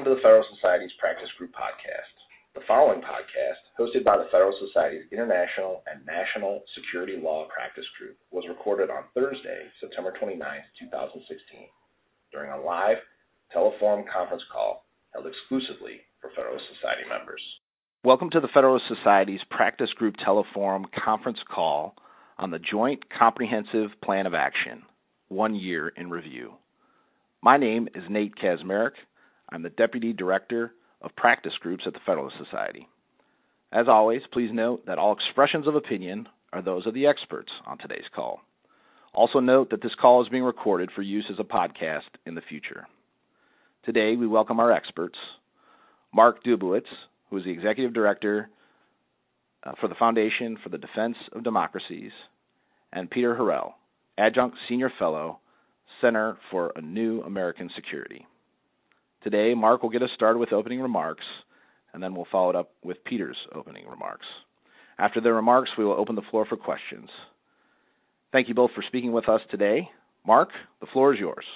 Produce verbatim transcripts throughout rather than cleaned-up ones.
to the Federal Society's Practice Group podcast. The following podcast, hosted by the Federal Society's International and National Security Law Practice Group, was recorded on Thursday, September twenty-ninth, twenty sixteen, during a live teleforum conference call held exclusively for Federal Society members. Welcome to the Federal Society's Practice Group teleforum conference call on the Joint Comprehensive Plan of Action, one year in review. My name is Nate Kazmarek. I'm the Deputy Director of Practice Groups at the Federalist Society. As always, please note that all expressions of opinion are those of the experts on today's call. Also note that this call is being recorded for use as a podcast in the future. Today, we welcome our experts, Mark Dubowitz, who is the Executive Director uh, for the Foundation for the Defense of Democracies, and Peter Harrell, Adjunct Senior Fellow, Center for a New American Security. Today, Mark will get us started with opening remarks, and then we'll follow it up with Peter's opening remarks. After their remarks, we will open the floor for questions. Thank you both for speaking with us today. Mark, the floor is yours.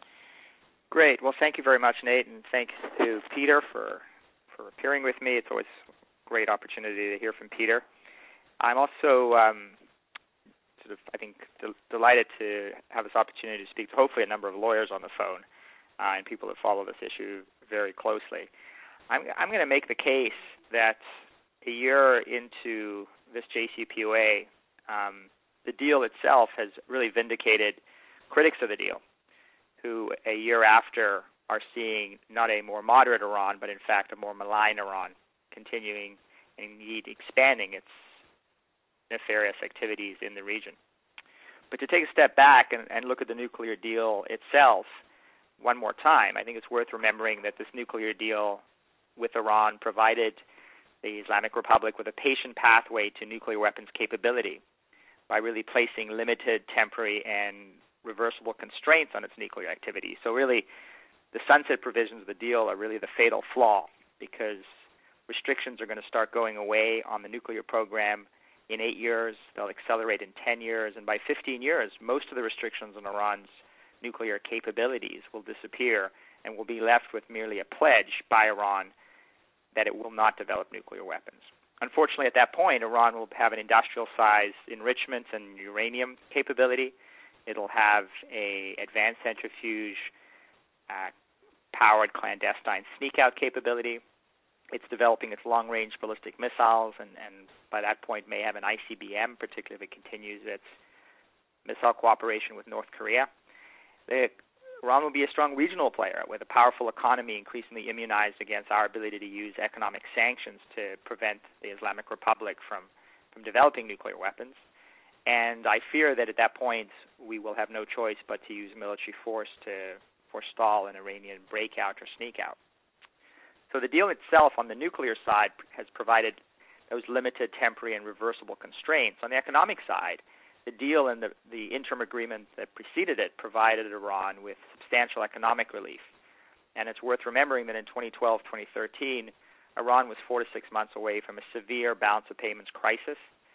Great. Well, thank you very much, Nate, and thanks to Peter for, for appearing with me. It's always a great opportunity to hear from Peter. I'm also um, sort of, I think, de- delighted to have this opportunity to speak to hopefully a number of lawyers on the phone uh, and people that follow this issue very closely. I'm, I'm going to make the case that a year into this J C P O A, um, the deal itself has really vindicated critics of the deal, who a year after are seeing not a more moderate Iran, but in fact a more malign Iran, continuing and indeed expanding its nefarious activities in the region. But to take a step back and, and look at the nuclear deal itself one more time, I think it's worth remembering that this nuclear deal with Iran provided the Islamic Republic with a patient pathway to nuclear weapons capability by really placing limited, temporary, and reversible constraints on its nuclear activity. So really, the sunset provisions of the deal are really the fatal flaw, because restrictions are going to start going away on the nuclear program in eight years. They'll accelerate in ten years, and by fifteen years, most of the restrictions on Iran's nuclear capabilities will disappear, and will be left with merely a pledge by Iran that it will not develop nuclear weapons. Unfortunately, at that point, Iran will have an industrial-sized enrichment and uranium capability. It'll have a advanced centrifuge uh, powered clandestine sneak-out capability. It's developing its long-range ballistic missiles, and, and by that point may have an I C B M, particularly if it continues its missile cooperation with North Korea. The, Iran will be a strong regional player with a powerful economy increasingly immunized against our ability to use economic sanctions to prevent the Islamic Republic from, from developing nuclear weapons. And I fear that at that point we will have no choice but to use military force to forestall an Iranian breakout or sneak-out. So the deal itself on the nuclear side has provided those limited, temporary, and reversible constraints. On the economic side, the deal and the, the interim agreement that preceded it provided Iran with substantial economic relief. And it's worth remembering that in twenty twelve, twenty thirteen, Iran was four to six months away from a severe balance of payments crisis.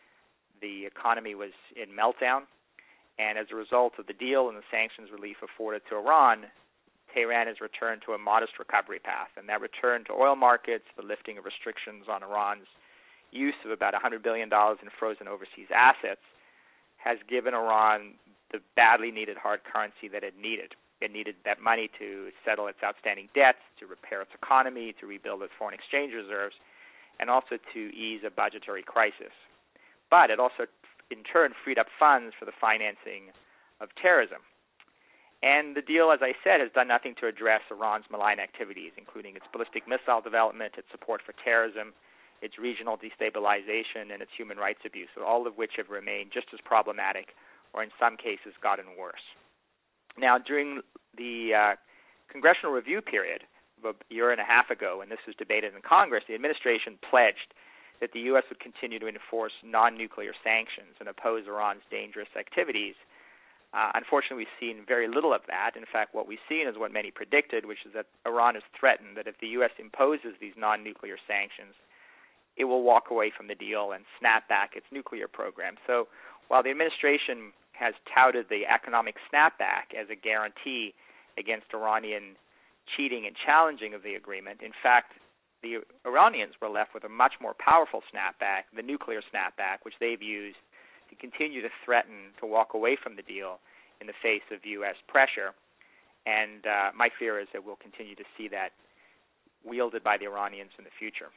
The economy was in meltdown, and as a result of the deal and the sanctions relief afforded to Iran, Tehran has returned to a modest recovery path, and that return to oil markets, the lifting of restrictions on Iran's use of about one hundred billion dollars in frozen overseas assets, has given Iran the badly needed hard currency that it needed. It needed that money to settle its outstanding debts, to repair its economy, to rebuild its foreign exchange reserves, and also to ease a budgetary crisis. But it also, in turn, freed up funds for the financing of terrorism. And the deal, as I said, has done nothing to address Iran's malign activities, including its ballistic missile development, its support for terrorism, its regional destabilization, and its human rights abuse, all of which have remained just as problematic, or in some cases gotten worse. Now, during the uh, congressional review period of a year and a half ago, when this was debated in Congress, the administration pledged that the U S would continue to enforce non-nuclear sanctions and oppose Iran's dangerous activities. Uh, unfortunately, we've seen very little of that. In fact, what we've seen is what many predicted, which is that Iran has threatened that if the U S imposes these non-nuclear sanctions, it will walk away from the deal and snap back its nuclear program. So while the administration has touted the economic snapback as a guarantee against Iranian cheating and challenging of the agreement. In fact, the Iranians were left with a much more powerful snapback, the nuclear snapback, which they've used to continue to threaten to walk away from the deal in the face of U S pressure. And uh, my fear is that we'll continue to see that wielded by the Iranians in the future.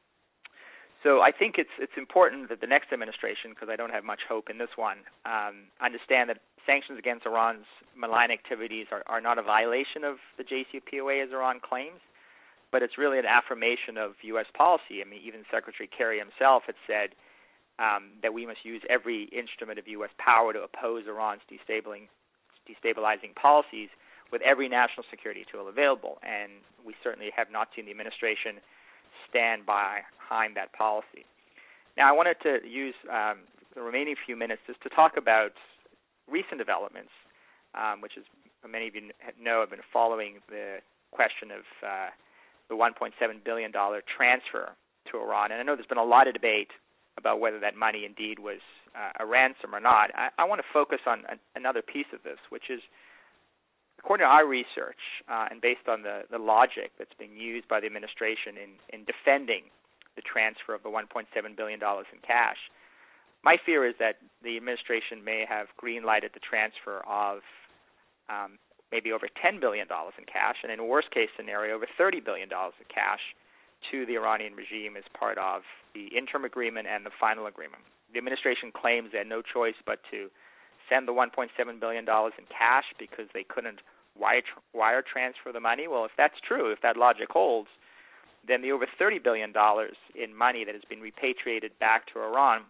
So I think it's it's important that the next administration, because I don't have much hope in this one, um, understand that sanctions against Iran's malign activities are, are not a violation of the J C P O A as Iran claims, but it's really an affirmation of U S policy. I mean, even Secretary Kerry himself had said um, that we must use every instrument of U S power to oppose Iran's destabilizing, destabilizing policies with every national security tool available, and we certainly have not seen the administration stand by behind that policy. Now, I wanted to use um, the remaining few minutes just to talk about recent developments, um, which, as many of you know, have been following the question of uh, the one point seven billion dollars transfer to Iran. And I know there's been a lot of debate about whether that money indeed was uh, a ransom or not. I, I want to focus on a, another piece of this, which is, according to our research, uh, and based on the, the logic that's being used by the administration in, in defending the transfer of the one point seven billion dollars in cash, my fear is that the administration may have green-lighted the transfer of um, maybe over ten billion dollars in cash, and in a worst-case scenario, over thirty billion dollars in cash to the Iranian regime as part of the interim agreement and the final agreement. The administration claims they had no choice but to send the one point seven billion dollars in cash because they couldn't wire, wire transfer the money. Well, if that's true, if that logic holds, then the over thirty billion dollars in money that has been repatriated back to Iran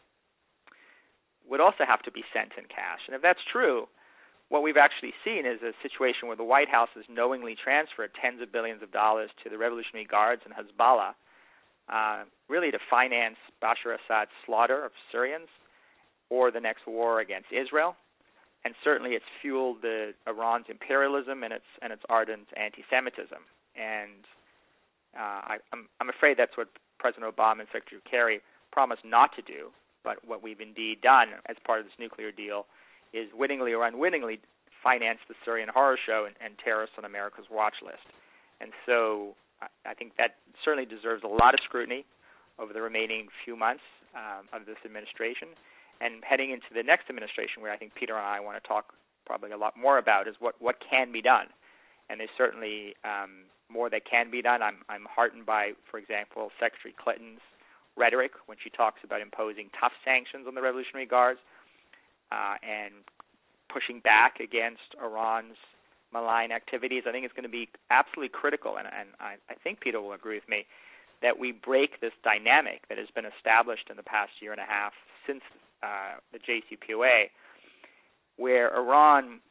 would also have to be sent in cash. And if that's true, what we've actually seen is a situation where the White House has knowingly transferred tens of billions of dollars to the Revolutionary Guards and Hezbollah, uh, really to finance Bashar Assad's slaughter of Syrians or the next war against Israel. And certainly it's fueled the, Iran's imperialism and its and its ardent anti-Semitism. And uh, I, I'm, I'm afraid that's what President Obama and Secretary Kerry promised not to do. But what we've indeed done as part of this nuclear deal is wittingly or unwittingly finance the Syrian horror show and, and terrorists on America's watch list. And so I, I think that certainly deserves a lot of scrutiny over the remaining few months um, of this administration. And heading into the next administration, where I think Peter and I want to talk probably a lot more about, is what, what can be done. And there's certainly um, more that can be done. I'm, I'm heartened by, for example, Secretary Clinton's rhetoric when she talks about imposing tough sanctions on the Revolutionary Guards uh, and pushing back against Iran's malign activities. I think it's going to be absolutely critical, and, and I, I think Peter will agree with me, that we break this dynamic that has been established in the past year and a half since uh, the J C P O A, where Iran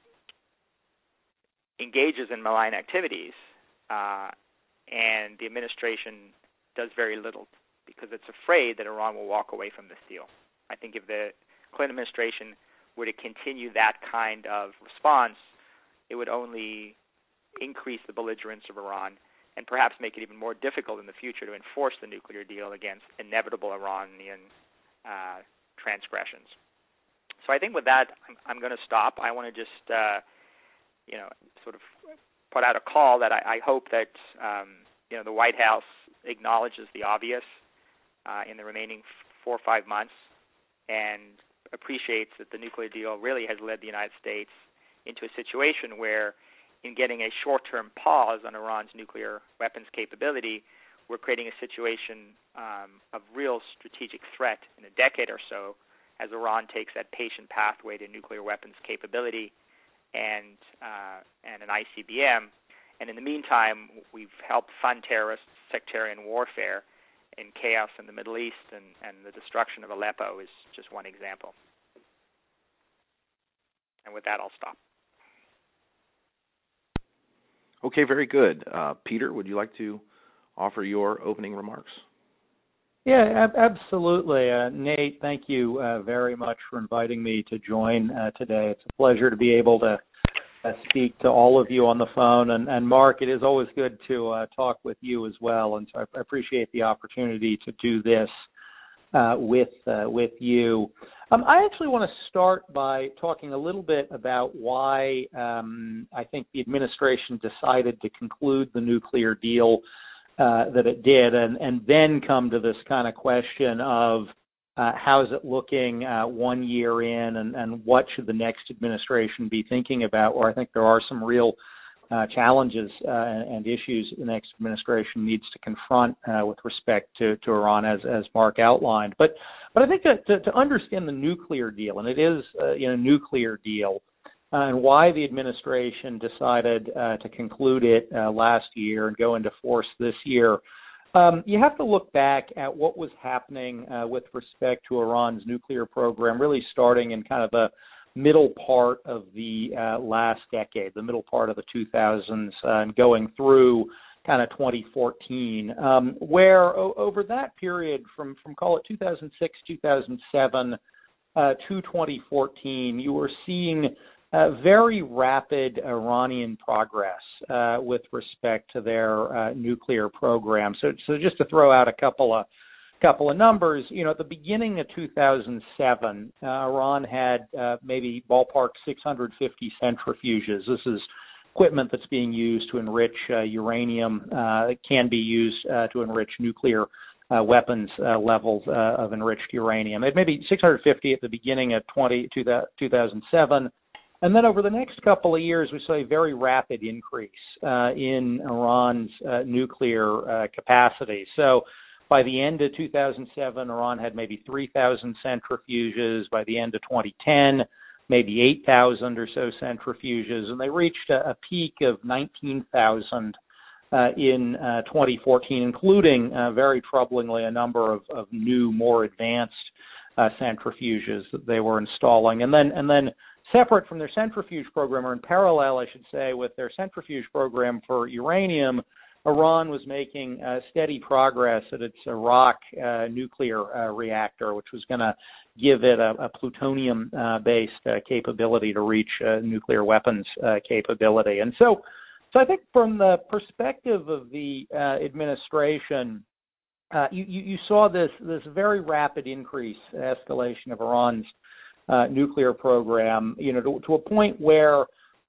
engages in malign activities uh, and the administration does very little because it's afraid that Iran will walk away from this deal. I think if the Clinton administration were to continue that kind of response, it would only increase the belligerence of Iran and perhaps make it even more difficult in the future to enforce the nuclear deal against inevitable Iranian uh, transgressions. So I think with that, I'm, I'm going to stop. I want to just, uh, you know, sort of put out a call that I, I hope that, um, you know, the White House acknowledges the obvious uh, in the remaining four or five months and appreciates that the nuclear deal really has led the United States into a situation where, in getting a short-term pause on Iran's nuclear weapons capability, we're creating a situation um, of real strategic threat in a decade or so as Iran takes that patient pathway to nuclear weapons capability and uh, and an I C B M. And in the meantime, we've helped fund terrorist sectarian warfare and chaos in the Middle East, and, and the destruction of Aleppo is just one example. And with that, I'll stop. Okay, very good. Uh, Peter, would you like to offer your opening remarks? Yeah, ab- absolutely. Uh, Nate, thank you uh, very much for inviting me to join uh, today. It's a pleasure to be able to uh, speak to all of you on the phone. And, and Mark, it is always good to uh, talk with you as well. And so I appreciate the opportunity to do this. uh, with uh, with you. Um, I actually want to start by talking a little bit about why um, I think the administration decided to conclude the nuclear deal uh, that it did, and, and then come to this kind of question of uh, how is it looking uh, one year in, and, and what should the next administration be thinking about, where I think there are some real uh, challenges uh, and, and issues the next administration needs to confront uh, with respect to, to Iran, as, as Mark outlined. But But I think that to, to understand the nuclear deal, and it is uh, you know, a nuclear deal, uh, and why the administration decided uh, to conclude it uh, last year and go into force this year, um, you have to look back at what was happening uh, with respect to Iran's nuclear program, really starting in kind of the middle part of the uh, last decade, the middle part of the two thousands, uh, and going through kind of twenty fourteen, um, where o- over that period from, from call it two thousand six, two thousand seven uh, to twenty fourteen, you were seeing uh, very rapid Iranian progress uh, with respect to their uh, nuclear program. So, so just to throw out a couple of couple of numbers, you know, at the beginning of two thousand seven, uh, Iran had uh, maybe ballpark six hundred fifty centrifuges. This is equipment that's being used to enrich uh, uranium. Uh, it can be used uh, to enrich nuclear uh, weapons uh, levels uh, of enriched uranium. It may be six hundred fifty at the beginning of two thousand seven. And then over the next couple of years, we saw a very rapid increase uh, in Iran's uh, nuclear uh, capacity. So by the end of two thousand seven, Iran had maybe three thousand centrifuges. By the end of twenty ten, maybe eight thousand or so centrifuges, and they reached a, a peak of nineteen thousand uh, in uh, twenty fourteen, including, uh, very troublingly, a number of, of new, more advanced uh, centrifuges that they were installing. And then, and then separate from their centrifuge program, or in parallel, I should say, with their centrifuge program for uranium, Iran was making uh, steady progress at its Arak uh, nuclear uh, reactor, which was going to give it a, a plutonium-based uh, uh, capability to reach uh, nuclear weapons uh, capability. And so, so I think from the perspective of the uh, administration, uh, you, you, you saw this this very rapid increase, escalation of Iran's uh, nuclear program, you know, to, to a point where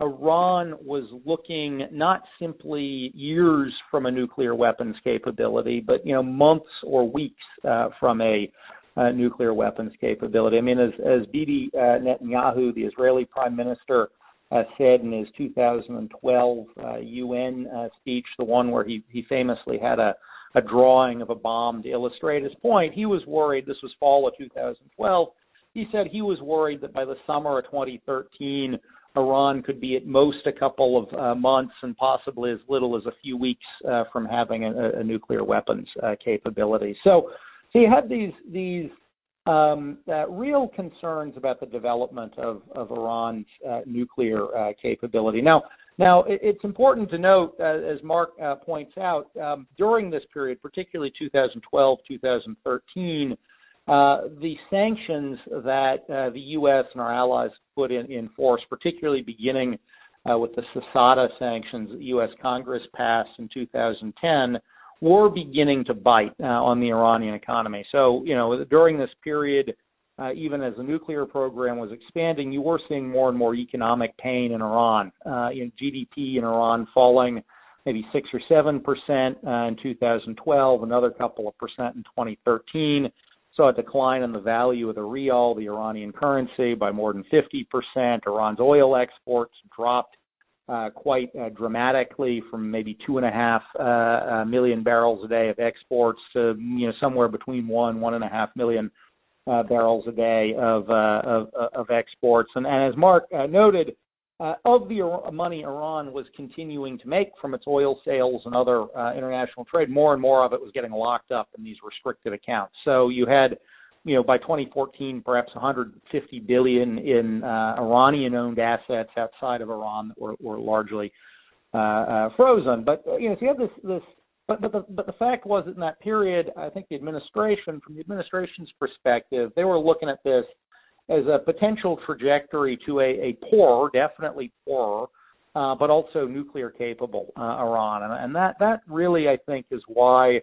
Iran was looking not simply years from a nuclear weapons capability, but, you know, months or weeks uh, from a uh, nuclear weapons capability. I mean, as, as Bibi uh, Netanyahu, the Israeli prime minister, uh, said in his two thousand twelve uh, U N uh, speech, the one where he, he famously had a, a drawing of a bomb to illustrate his point, he was worried, this was fall of two thousand twelve, he said he was worried that by the summer of twenty thirteen, Iran could be at most a couple of uh, months and possibly as little as a few weeks uh, from having a, a nuclear weapons uh, capability. So, so you had these these um, uh, real concerns about the development of, of Iran's uh, nuclear uh, capability. Now, now it, it's important to note, uh, as Mark uh, points out, um, during this period, particularly two thousand twelve, two thousand thirteen. Uh, the sanctions that uh, the U S and our allies put in, in force, particularly beginning uh, with the SASADA sanctions that U S Congress passed in two thousand ten, were beginning to bite uh, on the Iranian economy. So, you know, during this period, uh, even as the nuclear program was expanding, you were seeing more and more economic pain in Iran. Uh, you know, G D P in Iran falling maybe six or seven percent uh, in two thousand twelve, another couple of percent in twenty thirteen. Saw a decline in the value of the rial, the Iranian currency, by more than fifty percent. Iran's oil exports dropped uh, quite uh, dramatically from maybe two and a half uh, uh, million barrels a day of exports to, you know, somewhere between one, one and a half million uh, barrels a day of uh, of, of exports. And, and as Mark uh, noted, Uh, of the money Iran was continuing to make from its oil sales and other uh, international trade, more and more of it was getting locked up in these restricted accounts. So you had, you know, by twenty fourteen, perhaps one hundred fifty billion dollars in uh, Iranian-owned assets outside of Iran that were, were largely uh, uh, frozen. But, you know, so you have this, this but, but, the, but the fact was that in that period, I think the administration, from the administration's perspective, they were looking at this as a potential trajectory to a, a poorer, definitely poorer, uh, but also nuclear capable uh, Iran. And, and that, that really, I think, is why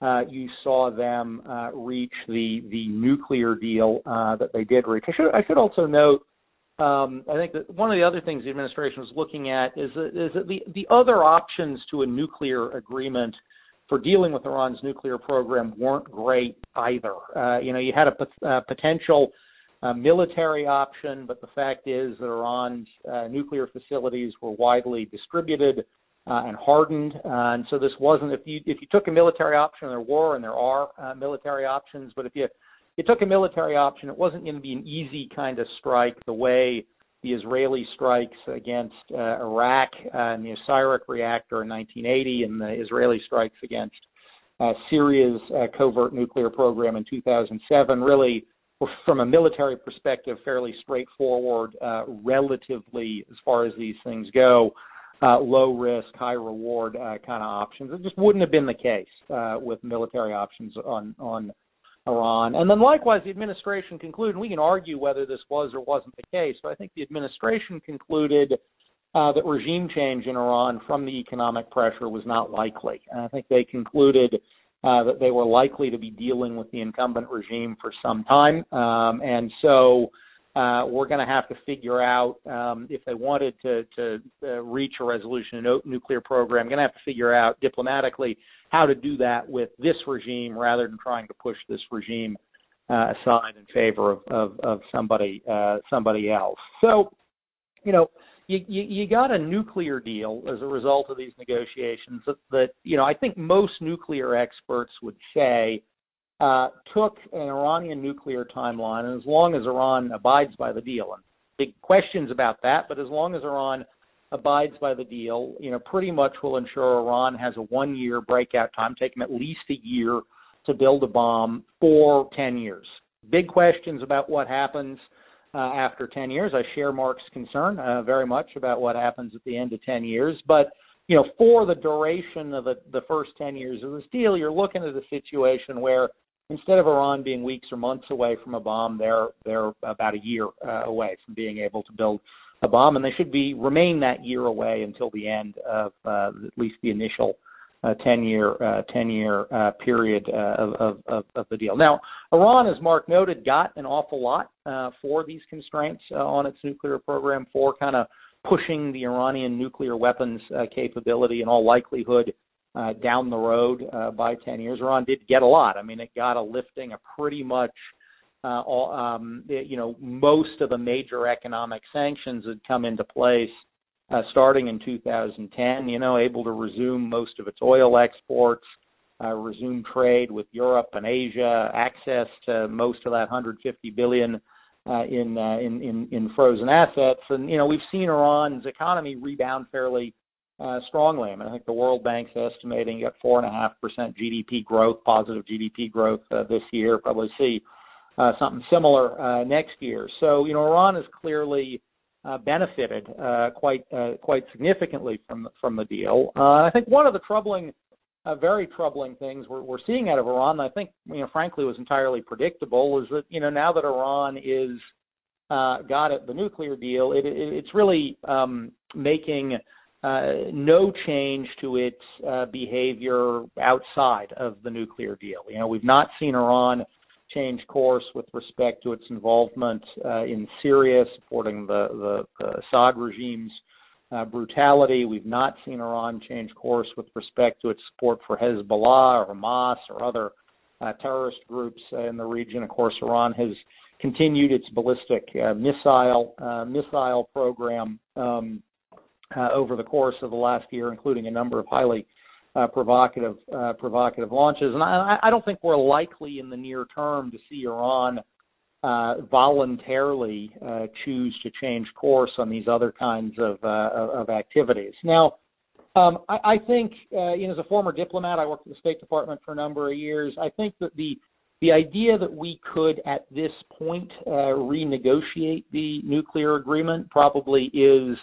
uh, you saw them uh, reach the the nuclear deal uh, that they did reach. I should I should also note. Um, I think that one of the other things the administration was looking at is that, is that the, the other options to a nuclear agreement for dealing with Iran's nuclear program weren't great either. Uh, you know, you had a, a potential uh, military option, but the fact is that Iran's uh, nuclear facilities were widely distributed uh, and hardened, uh, and so this wasn't. If you if you took a military option, there were and there are uh, military options, but if you you took a military option, it wasn't going to be an easy kind of strike the way the Israeli strikes against uh, Iraq uh, and the Osirak reactor in nineteen eighty and the Israeli strikes against uh, Syria's uh, covert nuclear program in two thousand seven really were, from a military perspective, fairly straightforward, uh, relatively, as far as these things go, uh, low risk, high reward uh, kind of options. It just wouldn't have been the case uh, with military options on on Iran. And then likewise, the administration concluded, and we can argue whether this was or wasn't the case, but I think the administration concluded uh, that regime change in Iran from the economic pressure was not likely. And I think they concluded uh, that they were likely to be dealing with the incumbent regime for some time. Um, and so uh, we're going to have to figure out um, if they wanted to, to uh, reach a resolution in the nuclear program, going to have to figure out diplomatically how to do that with this regime rather than trying to push this regime uh, aside in favor of, of, of somebody uh, somebody else. So, you know, you, you, you got a nuclear deal as a result of these negotiations that, that you know, I think most nuclear experts would say uh, took an Iranian nuclear timeline, and as long as Iran abides by the deal, and big questions about that, but as long as Iran abides by the deal, you know, pretty much will ensure Iran has a one-year breakout time, taking at least a year to build a bomb for ten years. Big questions about what happens uh, after ten years. I share Mark's concern uh, very much about what happens at the end of ten years. But, you know, for the duration of the, the first ten years of this deal, you're looking at a situation where instead of Iran being weeks or months away from a bomb, they're, they're about a year uh, away from being able to build a bomb, and they should be remain that year away until the end of uh, at least the initial uh, ten-year uh, ten-year uh, period uh, of, of, of the deal. Now, Iran, as Mark noted, got an awful lot uh, for these constraints uh, on its nuclear program, for kind of pushing the Iranian nuclear weapons uh, capability in all likelihood uh, down the road uh, by ten years. Iran did get a lot. I mean, it got a lifting of pretty much Uh, all, um, you know, most of the major economic sanctions had come into place uh, starting in two thousand ten, you know, able to resume most of its oil exports, uh, resume trade with Europe and Asia, access to most of that one hundred fifty billion dollars uh, in, uh, in, in, in frozen assets. And, you know, we've seen Iran's economy rebound fairly uh, strongly. I mean, I think the World Bank's estimating you got four point five percent G D P growth, positive G D P growth uh, this year. Probably see Uh, something similar uh, next year. So, you know, Iran has clearly uh, benefited uh, quite uh, quite significantly from from the deal. Uh, I think one of the troubling, uh, very troubling things we're, we're seeing out of Iran, I think, you know, frankly, was entirely predictable, is that, you know, now that Iran is uh, got it, the nuclear deal, it, it, it's really um, making uh, no change to its uh, behavior outside of the nuclear deal. You know, we've not seen Iran change course with respect to its involvement uh, in Syria, supporting the, the, the Assad regime's uh, brutality. We've not seen Iran change course with respect to its support for Hezbollah or Hamas or other uh, terrorist groups uh, in the region. Of course, Iran has continued its ballistic uh, missile uh, missile program um, uh, over the course of the last year, including a number of highly Uh, provocative uh, provocative launches. And I, I don't think we're likely in the near term to see Iran uh, voluntarily uh, choose to change course on these other kinds of, uh, of activities. Now, um, I, I think, uh, you know, as a former diplomat, I worked at the State Department for a number of years. I think that the the idea that we could, at this point, uh, renegotiate the nuclear agreement probably is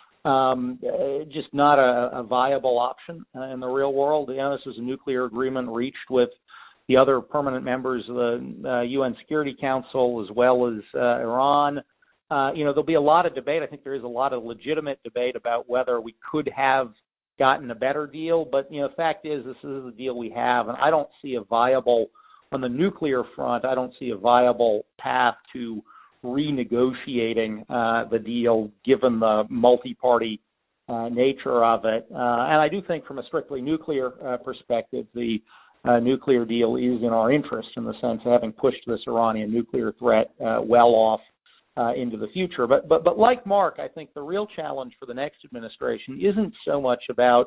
Um, just not a, a viable option uh, in the real world. You know, this is a nuclear agreement reached with the other permanent members of the uh, U N Security Council as well as uh, Iran. Uh, you know, there'll be a lot of debate. I think there is a lot of legitimate debate about whether we could have gotten a better deal. But, you know, the fact is this is the deal we have, and I don't see a viable, on the nuclear front, I don't see a viable path to renegotiating uh, the deal given the multi-party uh, nature of it. Uh, and I do think from a strictly nuclear uh, perspective, the uh, nuclear deal is in our interest in the sense of having pushed this Iranian nuclear threat uh, well off uh, into the future. But, but, but like Mark, I think the real challenge for the next administration isn't so much about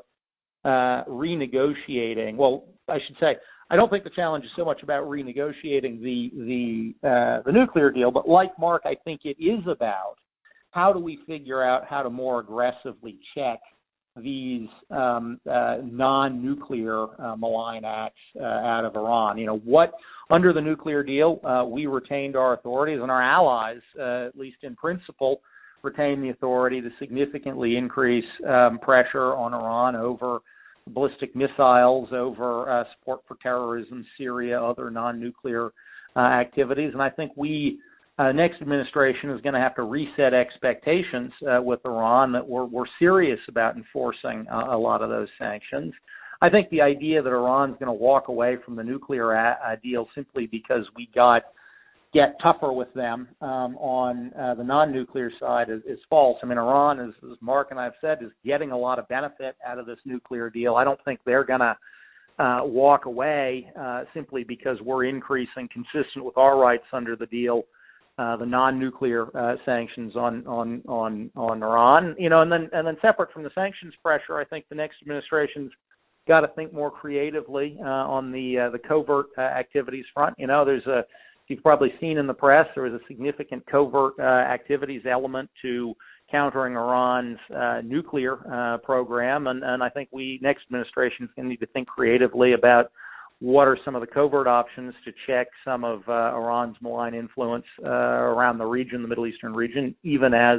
uh, renegotiating. Well, I should say, I don't think the challenge is so much about renegotiating the the uh, the nuclear deal, but like Mark, I think it is about how do we figure out how to more aggressively check these um, uh, non-nuclear uh, malign acts uh, out of Iran. You know, what under the nuclear deal uh, we retained our authorities, and our allies, uh, at least in principle, retained the authority to significantly increase um, pressure on Iran over ballistic missiles, over uh, support for terrorism, Syria, other non-nuclear uh, activities. And I think we, uh, next administration is going to have to reset expectations uh, with Iran that we're, we're serious about enforcing uh, a lot of those sanctions. I think the idea that Iran's going to walk away from the nuclear a- uh, deal simply because we got get tougher with them um, on uh, the non-nuclear side is, is false. I mean, Iran, as, as Mark and I have said, is getting a lot of benefit out of this nuclear deal. I don't think they're going to uh, walk away uh, simply because we're increasing, consistent with our rights under the deal, uh, the non-nuclear uh, sanctions on, on on on Iran. You know, and then and then separate from the sanctions pressure, I think the next administration's got to think more creatively uh, on the uh, the covert uh, activities front. You know, there's a You've probably seen in the press there was a significant covert uh, activities element to countering Iran's uh, nuclear uh, program, and, and I think we, next administration, is going to need to think creatively about what are some of the covert options to check some of uh, Iran's malign influence uh, around the region, the Middle Eastern region, even as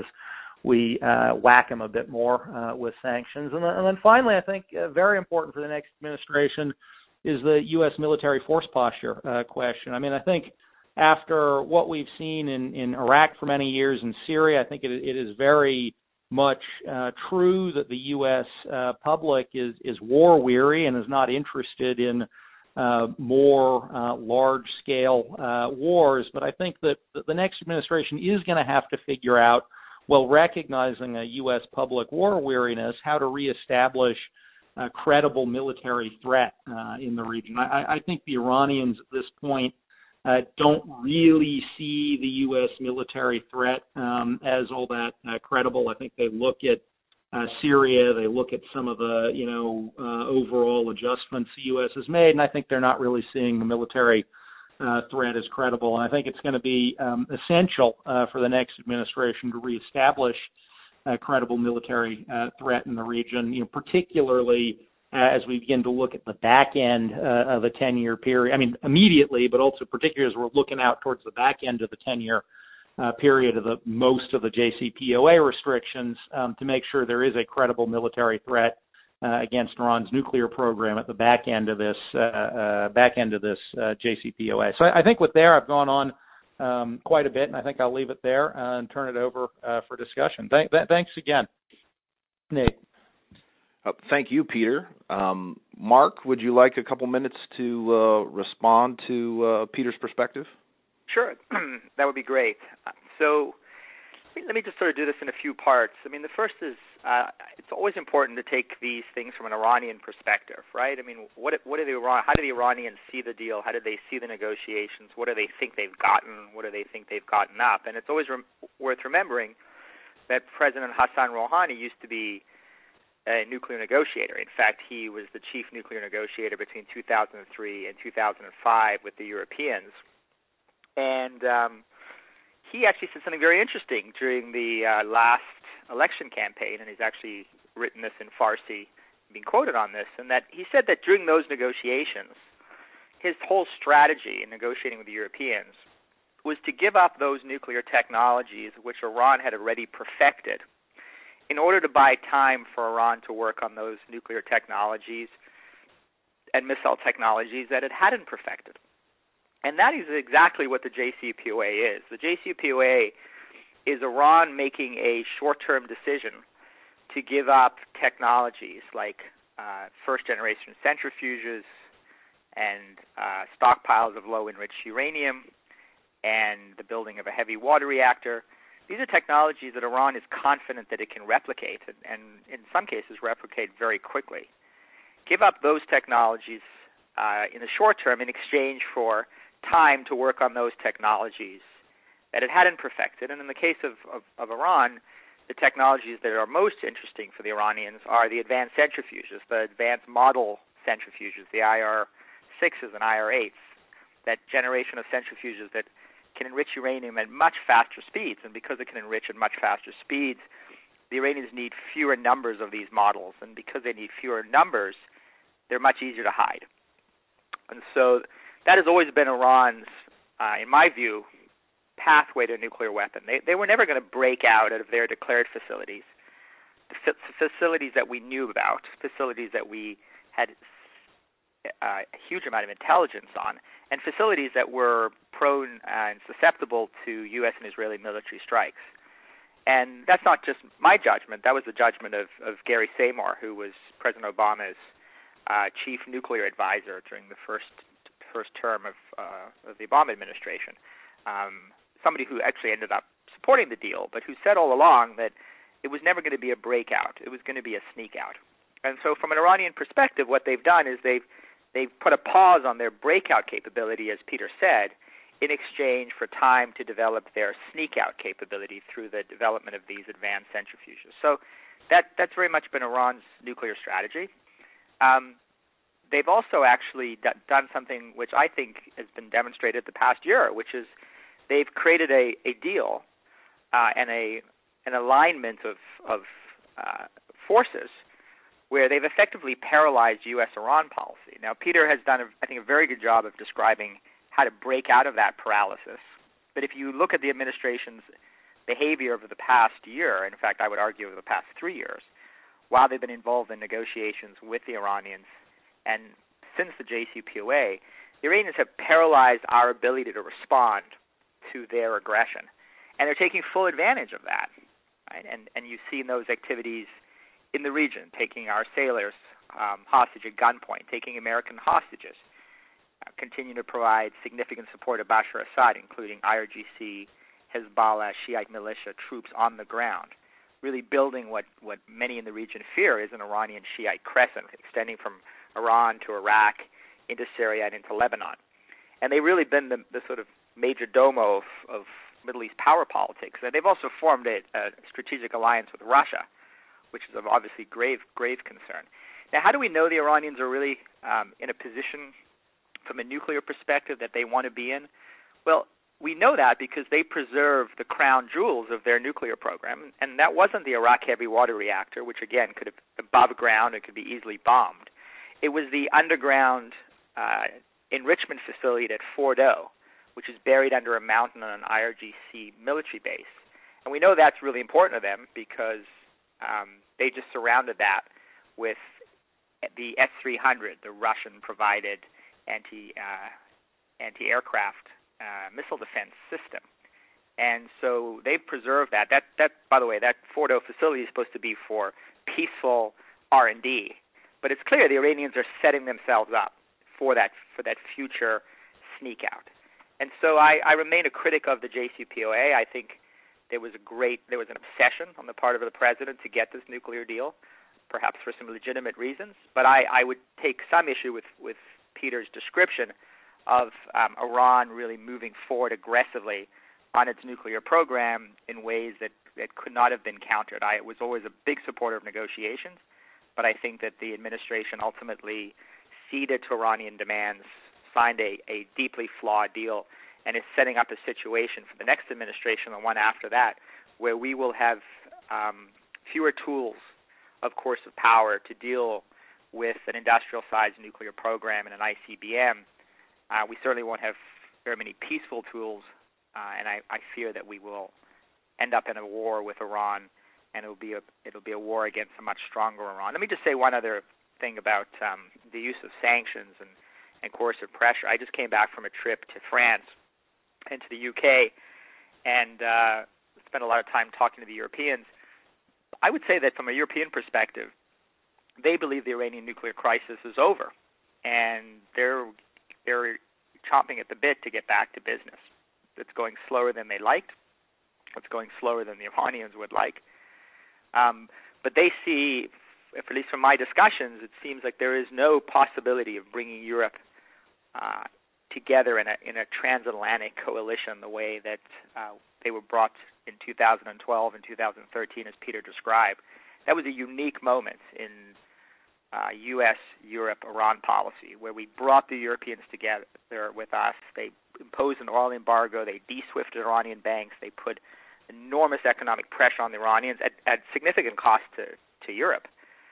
we uh, whack them a bit more uh, with sanctions. And then, and then finally, I think uh, very important for the next administration is the U S military force posture uh, question. I mean, I think after what we've seen in, in Iraq for many years, in Syria, I think it, it is very much uh, true that the U S uh, public is, is war weary and is not interested in uh, more uh, large-scale uh, wars. But I think that the next administration is going to have to figure out, while recognizing a U S public war weariness, how to reestablish a credible military threat uh, in the region. I, I think the Iranians at this point Uh, don't really see the U S military threat um, as all that uh, credible. I think they look at uh, Syria, they look at some of the, you know, uh, overall adjustments the U S has made, and I think they're not really seeing the military uh, threat as credible. And I think it's going to be um, essential uh, for the next administration to reestablish a credible military uh, threat in the region, you know, particularly Uh, as we begin to look at the back end uh, of a ten-year period. I mean, immediately, but also particularly as we're looking out towards the back end of the ten-year uh, period of the most of the J C P O A restrictions um, to make sure there is a credible military threat uh, against Iran's nuclear program at the back end of this uh, uh, back end of this uh, J C P O A. So I, I think with there, I've gone on um, quite a bit, and I think I'll leave it there uh, and turn it over uh, for discussion. Th- th- thanks again, Nate. Uh, thank you, Peter. Um, Mark, would you like a couple minutes to uh, respond to uh, Peter's perspective? Sure. That would be great. So let me just sort of do this in a few parts. I mean, the first is uh, it's always important to take these things from an Iranian perspective, right? I mean, what what do the Iran, how do the Iranians see the deal? How do they see the negotiations? What do they think they've gotten? What do they think they've gotten up? And it's always rem- worth remembering that President Hassan Rouhani used to be a nuclear negotiator. In fact, he was the chief nuclear negotiator between two thousand three and two thousand five with the Europeans. And um, he actually said something very interesting during the uh, last election campaign, and he's actually written this in Farsi, being quoted on this, and that he said that during those negotiations, his whole strategy in negotiating with the Europeans was to give up those nuclear technologies which Iran had already perfected in order to buy time for Iran to work on those nuclear technologies and missile technologies that it hadn't perfected. And that is exactly what the J C P O A is. The J C P O A is Iran making a short-term decision to give up technologies like uh, first-generation centrifuges and uh, stockpiles of low-enriched uranium and the building of a heavy water reactor. These are technologies that Iran is confident that it can replicate, and, and in some cases replicate very quickly. Give up those technologies uh, in the short term in exchange for time to work on those technologies that it hadn't perfected. And in the case of, of, of Iran, the technologies that are most interesting for the Iranians are the advanced centrifuges, the advanced model centrifuges, the I R sixes and I R eights, that generation of centrifuges that can enrich uranium at much faster speeds. And because it can enrich at much faster speeds, the Iranians need fewer numbers of these models. And because they need fewer numbers, they're much easier to hide. And so that has always been Iran's, uh, in my view, pathway to a nuclear weapon. They, they were never going to break out of their declared facilities, the f- facilities that we knew about, facilities that we had uh, a huge amount of intelligence on, and facilities that were prone and susceptible to U S and Israeli military strikes. And that's not just my judgment. That was the judgment of, of Gary Seymour, who was President Obama's uh, chief nuclear advisor during the first first term of, uh, of the Obama administration. Um, somebody who actually ended up supporting the deal, but who said all along that it was never going to be a breakout. It was going to be a sneak out. And so from an Iranian perspective, what they've done is they've they've put a pause on their breakout capability, as Peter said, in exchange for time to develop their sneak-out capability through the development of these advanced centrifuges. So that that's very much been Iran's nuclear strategy. Um, they've also actually d- done something which I think has been demonstrated the past year, which is they've created a, a deal uh, and a an alignment of, of uh, forces where they've effectively paralyzed U S Iran policy. Now, Peter has done, a, I think, a very good job of describing how to break out of that paralysis. But if you look at the administration's behavior over the past year, in fact, I would argue over the past three years, while they've been involved in negotiations with the Iranians and since the J C P O A, the Iranians have paralyzed our ability to respond to their aggression. And they're taking full advantage of that. Right? And, and you've seen those activities in the region, taking our sailors um, hostage at gunpoint, taking American hostages, uh, continue to provide significant support to Bashar Assad, including I R G C, Hezbollah, Shiite militia troops on the ground, really building what, what many in the region fear is an Iranian Shiite crescent extending from Iran to Iraq, into Syria, and into Lebanon. And they've really been the, the sort of major domo of, of Middle East power politics. And they've also formed a, a strategic alliance with Russia, which is of obviously grave, grave concern. Now, how do we know the Iranians are really um, in a position from a nuclear perspective that they want to be in? Well, we know that because they preserve the crown jewels of their nuclear program, and that wasn't the Iraq Heavy Water Reactor, which, again, could have above ground, it could be easily bombed. It was the underground uh, enrichment facility at Fordo, which is buried under a mountain on an I R G C military base. And we know that's really important to them because um, they just surrounded that with the S three hundred, the Russian-provided anti, uh, anti-aircraft uh, missile defense system. And so they've preserved that. That, that, by the way, that Fordo facility is supposed to be for peaceful R and D. But it's clear the Iranians are setting themselves up for that for that future sneak out. And so I, I remain a critic of the J C P O A. I think there was a great there was an obsession on the part of the president to get this nuclear deal, perhaps for some legitimate reasons. But I, I would take some issue with, with Peter's description of um, Iran really moving forward aggressively on its nuclear program in ways that, that could not have been countered. I was always a big supporter of negotiations, but I think that the administration ultimately ceded to Iranian demands, signed a, a deeply flawed deal, and is setting up a situation for the next administration, the one after that, where we will have um, fewer tools, of course, of power to deal with an industrial-sized nuclear program and an I C B M. Uh, we certainly won't have very many peaceful tools, uh, and I, I fear that we will end up in a war with Iran, and it'll be a it'll be a war against a much stronger Iran. Let me just say one other thing about um, the use of sanctions and, and coercive pressure. I just came back from a trip to France and to the U K, and uh, spent a lot of time talking to the Europeans. I would say that from a European perspective, they believe the Iranian nuclear crisis is over, and they're they're chomping at the bit to get back to business. It's going slower than they liked. It's going slower than the Iranians would like. Um, but they see, at least from my discussions, it seems like there is no possibility of bringing Europe uh, together in a in a transatlantic coalition the way that uh, they were brought in two thousand twelve and two thousand thirteen, as Peter described. That was a unique moment in uh, U S Europe Iran policy, where we brought the Europeans together with us. They imposed an oil embargo. They de-swifted Iranian banks. They put enormous economic pressure on the Iranians at, at significant cost to, to Europe.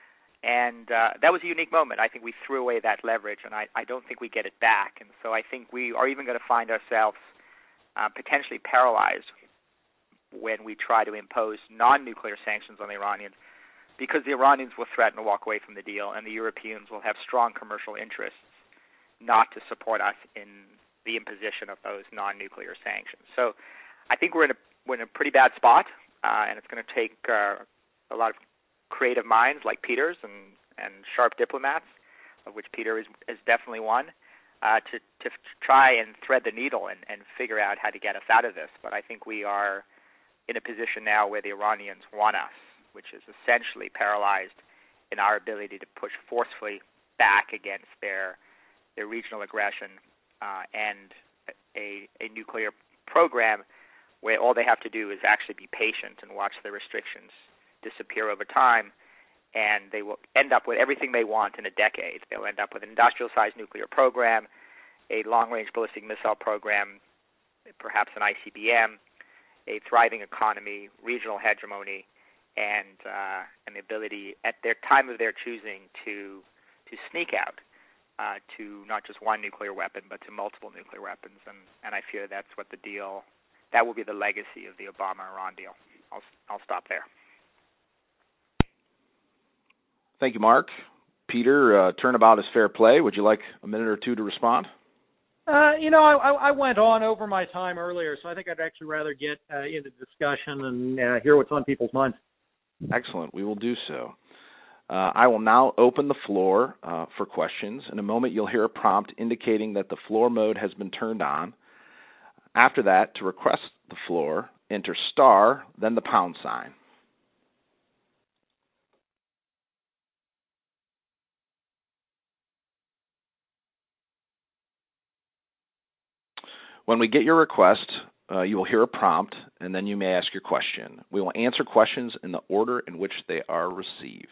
And uh, that was a unique moment. I think we threw away that leverage, and I, I don't think we get it back. And so I think we are even going to find ourselves uh, potentially paralyzed when we try to impose non-nuclear sanctions on the Iranians, because the Iranians will threaten to walk away from the deal, and the Europeans will have strong commercial interests not to support us in the imposition of those non-nuclear sanctions. So I think we're in a, we're in a pretty bad spot, uh, and it's going to take uh, a lot of creative minds like Peter's and, and sharp diplomats, of which Peter is, is definitely one, uh, to, to try and thread the needle and, and figure out how to get us out of this. But I think we are in a position now where the Iranians want us, which is essentially paralyzed in our ability to push forcefully back against their their regional aggression uh, and a, a nuclear program where all they have to do is actually be patient and watch the restrictions disappear over time, and they will end up with everything they want in a decade. They'll end up with an industrial-sized nuclear program, a long-range ballistic missile program, perhaps an I C B M, a thriving economy, regional hegemony, and uh, and the ability at their time of their choosing to to sneak out uh, to not just one nuclear weapon but to multiple nuclear weapons. And, and I fear that's what the deal, that will be the legacy of the Obama-Iran deal. I'll I'll stop there. Thank you, Mark. Peter, uh, turnabout is fair play. Would you like a minute or two to respond? Uh, you know, I, I went on over my time earlier, so I think I'd actually rather get uh, into discussion and uh, hear what's on people's minds. Excellent. We will do so. Uh, I will now open the floor uh, for questions. In a moment, you'll hear a prompt indicating that the floor mode has been turned on. After that, to request the floor, enter star, then the pound sign. When we get your request, uh, you will hear a prompt, and then you may ask your question. We will answer questions in the order in which they are received.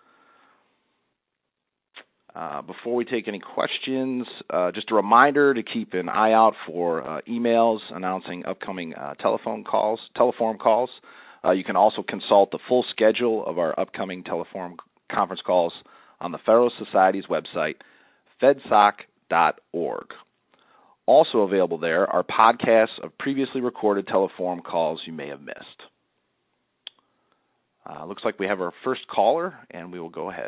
Uh, before we take any questions, uh, just a reminder to keep an eye out for uh, emails announcing upcoming uh, telephone calls, teleforum calls. Uh, you can also consult the full schedule of our upcoming teleforum conference calls on the Federalist Society's website, fedsoc dot org. Also available there are podcasts of previously recorded teleforum calls you may have missed. Uh, looks like we have our first caller, and we will go ahead.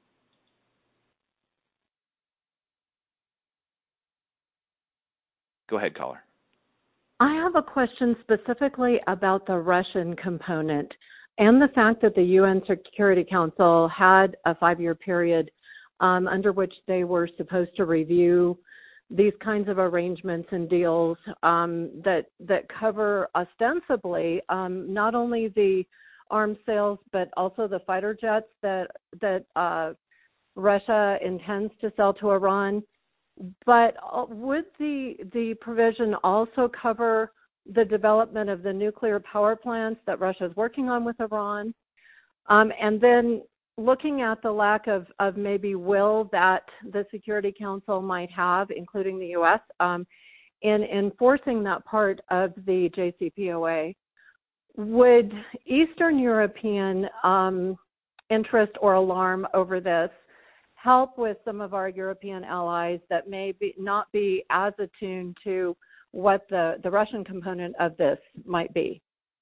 Go ahead, caller. I have a question specifically about the Russian component and the fact that the U N Security Council had a five-year period um, under which they were supposed to review these kinds of arrangements and deals um, that that cover ostensibly um, not only the arms sales but also the fighter jets that that uh, Russia intends to sell to Iran. But would the the provision also cover the development of the nuclear power plants that Russia is working on with Iran? Um, and then looking at the lack of, of maybe will that the Security Council might have, including the U S, um, in enforcing that part of the J C P O A, would Eastern European um, interest or alarm over this help with some of our European allies that may be, not be as attuned to what the, the Russian component of this might be?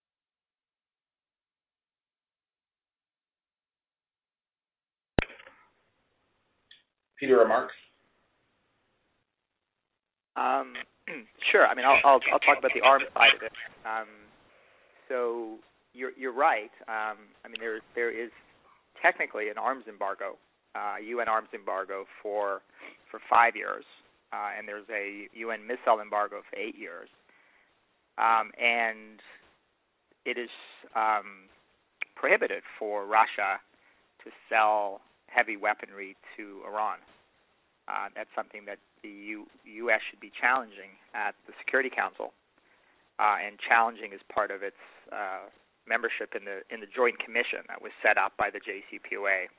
Peter or Mark? Um, sure. I mean, I'll, I'll, I'll talk about the arms side of it. Um, so you're you're right. Um, I mean, there there is technically an arms embargo, uh, U N arms embargo for for five years, uh, and there's a U N missile embargo for eight years, um, and it is um, prohibited for Russia to sell heavy weaponry to Iran. Uh, that's something that the U- U.S. should be challenging at the Security Council, uh, and challenging as part of its uh, membership in the in the Joint Commission that was set up by the J C P O A.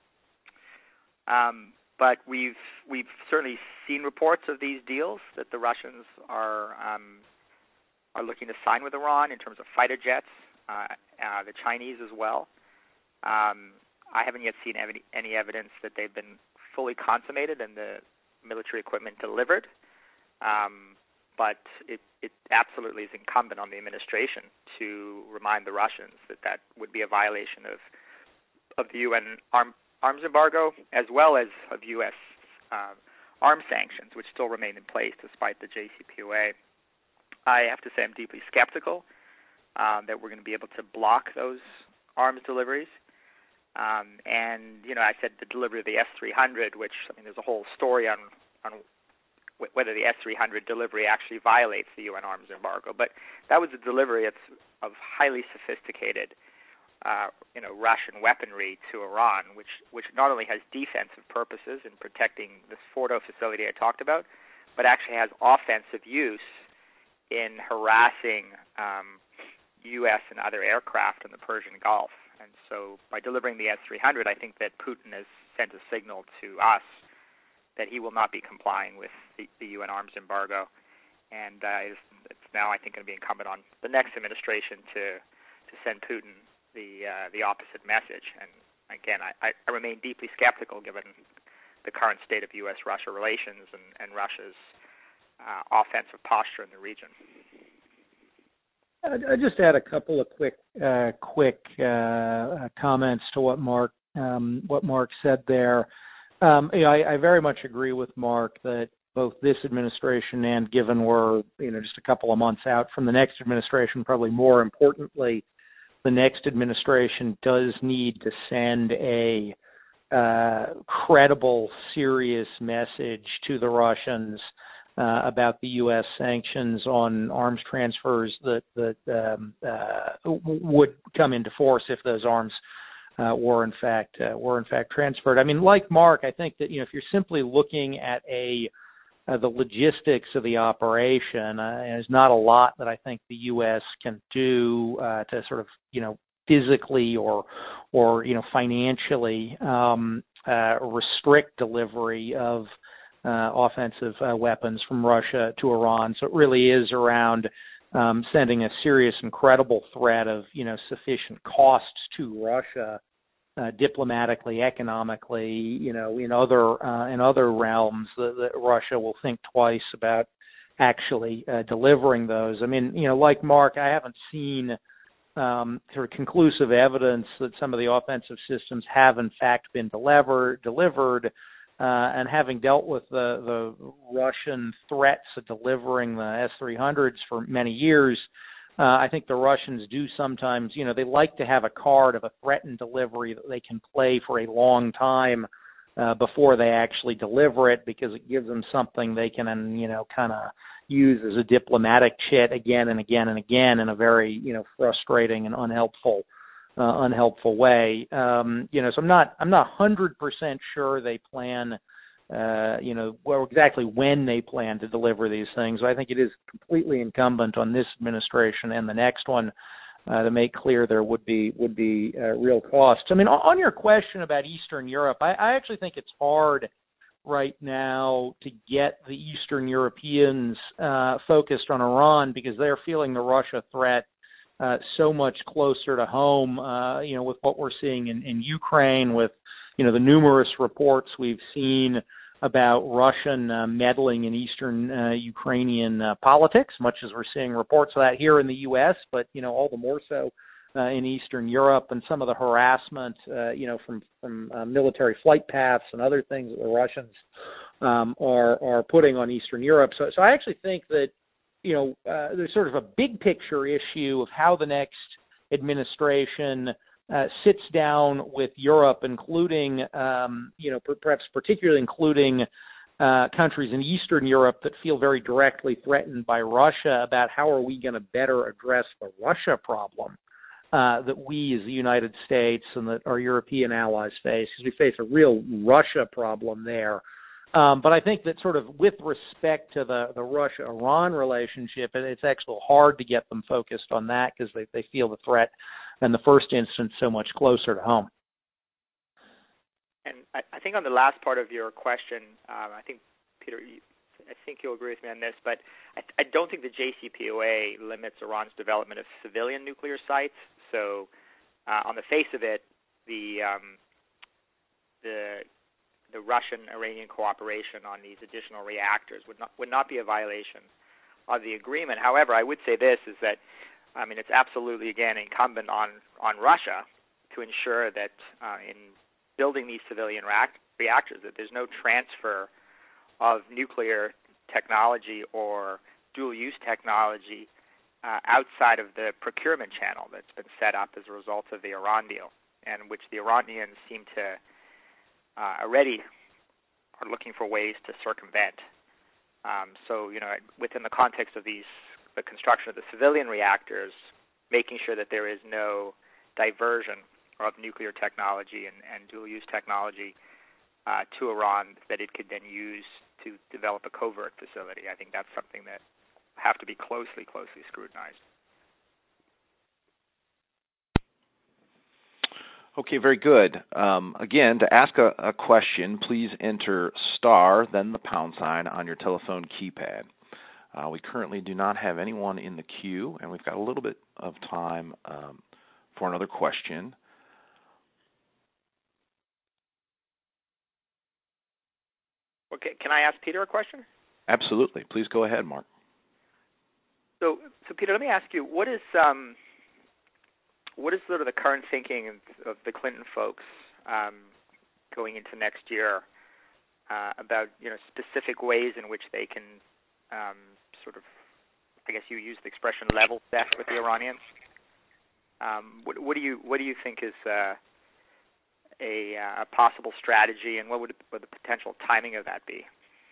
Um, but we've we've certainly seen reports of these deals that the Russians are um, are looking to sign with Iran in terms of fighter jets, uh, uh, the Chinese as well. Um, I haven't yet seen ev- any evidence that they've been fully consummated and the military equipment delivered. Um, but it, it absolutely is incumbent on the administration to remind the Russians that that would be a violation of of the U N arm, arms embargo, as well as of U S uh, arms sanctions, which still remain in place despite the J C P O A. I have to say I'm deeply skeptical um, that we're going to be able to block those arms deliveries. Um, and, you know, I said the delivery of the S three hundred, which, I mean, there's a whole story on, on w- whether the S three hundred delivery actually violates the U N arms embargo. But that was a delivery of, of highly sophisticated, uh, you know, Russian weaponry to Iran, which, which not only has defensive purposes in protecting this Fordo facility I talked about, but actually has offensive use in harassing um, U S and other aircraft in the Persian Gulf. And so by delivering the S three hundred, I think that Putin has sent a signal to us that he will not be complying with the, the U N arms embargo. And uh, it's, it's now, I think, going to be incumbent on the next administration to to send Putin the uh, the opposite message. And again, I, I remain deeply skeptical given the current state of U S Russia relations and, and Russia's uh, offensive posture in the region. I just add a couple of quick, uh, quick uh, comments to what Mark, um, what Mark said there. Um, you know, I, I very much agree with Mark that both this administration and, given we're you know just a couple of months out from the next administration, probably more importantly, the next administration does need to send a uh, credible, serious message to the Russians Uh, about the U S sanctions on arms transfers that that um, uh, would come into force if those arms uh, were in fact uh, were in fact transferred. I mean, like Mark, I think that you know if you're simply looking at a uh, the logistics of the operation, uh, there's not a lot that I think the U S can do uh, to sort of you know physically or or you know financially um, uh, restrict delivery of Uh, offensive uh, weapons from Russia to Iran. So it really is around um, sending a serious and credible threat of, you know, sufficient costs to Russia, uh, diplomatically, economically, you know, in other uh, in other realms that, that Russia will think twice about actually uh, delivering those. I mean, you know, like Mark, I haven't seen um, sort of conclusive evidence that some of the offensive systems have in fact been deliver, delivered. Uh, and having dealt with the, the Russian threats of delivering the S three hundreds for many years, uh, I think the Russians do sometimes, you know, they like to have a card of a threatened delivery that they can play for a long time uh, before they actually deliver it, because it gives them something they can, you know, kind of use as a diplomatic chit again and again and again in a very, you know, frustrating and unhelpful Uh, unhelpful way. Um, you know, so I'm not I'm not one hundred percent sure they plan, uh, you know, well exactly when they plan to deliver these things. I think it is completely incumbent on this administration and the next one uh, to make clear there would be would be uh, real costs. I mean, on your question about Eastern Europe, I, I actually think it's hard right now to get the Eastern Europeans uh, focused on Iran because they're feeling the Russia threat Uh, so much closer to home, uh, you know, with what we're seeing in, in Ukraine, with, you know, the numerous reports we've seen about Russian uh, meddling in eastern uh, Ukrainian uh, politics, much as we're seeing reports of that here in the U S, but, you know, all the more so uh, in Eastern Europe, and some of the harassment, uh, you know, from, from uh, military flight paths and other things that the Russians um, are, are putting on Eastern Europe. So, so I actually think that, you know, uh, there's sort of a big picture issue of how the next administration uh, sits down with Europe, including, um, you know, per- perhaps particularly including uh, countries in Eastern Europe that feel very directly threatened by Russia, about how are we going to better address the Russia problem uh, that we as the United States and that our European allies face, because we face a real Russia problem there. Um, but I think that sort of with respect to the, the Russia-Iran relationship, it's actually hard to get them focused on that because they, they feel the threat in the first instance so much closer to home. And I, I think on the last part of your question, um, I think, Peter, you, I think you'll agree with me on this, but I, I don't think the J C P O A limits Iran's development of civilian nuclear sites. So uh, on the face of it, the um, the the Russian-Iranian cooperation on these additional reactors would not would not be a violation of the agreement. However, I would say this is that, I mean, it's absolutely, again, incumbent on, on Russia to ensure that uh, in building these civilian react- reactors, that there's no transfer of nuclear technology or dual-use technology uh, outside of the procurement channel that's been set up as a result of the Iran deal, and which the Iranians seem to uh, already are looking for ways to circumvent. Um, so, you know, within the context of these, the construction of the civilian reactors, making sure that there is no diversion of nuclear technology and, and dual-use technology uh, to Iran that it could then use to develop a covert facility. I think that's something that have to be closely, closely scrutinized. Okay, very good. Um, again, to ask a, a question, please enter star, then the pound sign on your telephone keypad. Uh, we currently do not have anyone in the queue, and we've got a little bit of time um, for another question. Okay, can I ask Peter a question? Absolutely. Please go ahead, Mark. So, so Peter, let me ask you, what is um, what is sort of the current thinking of, of the Clinton folks um, going into next year uh, about, you know, specific ways in which they can um, sort of, I guess you use the expression level set with the Iranians? Um, what, what do you what do you think is uh, a, a possible strategy, and what would, would the potential timing of that be?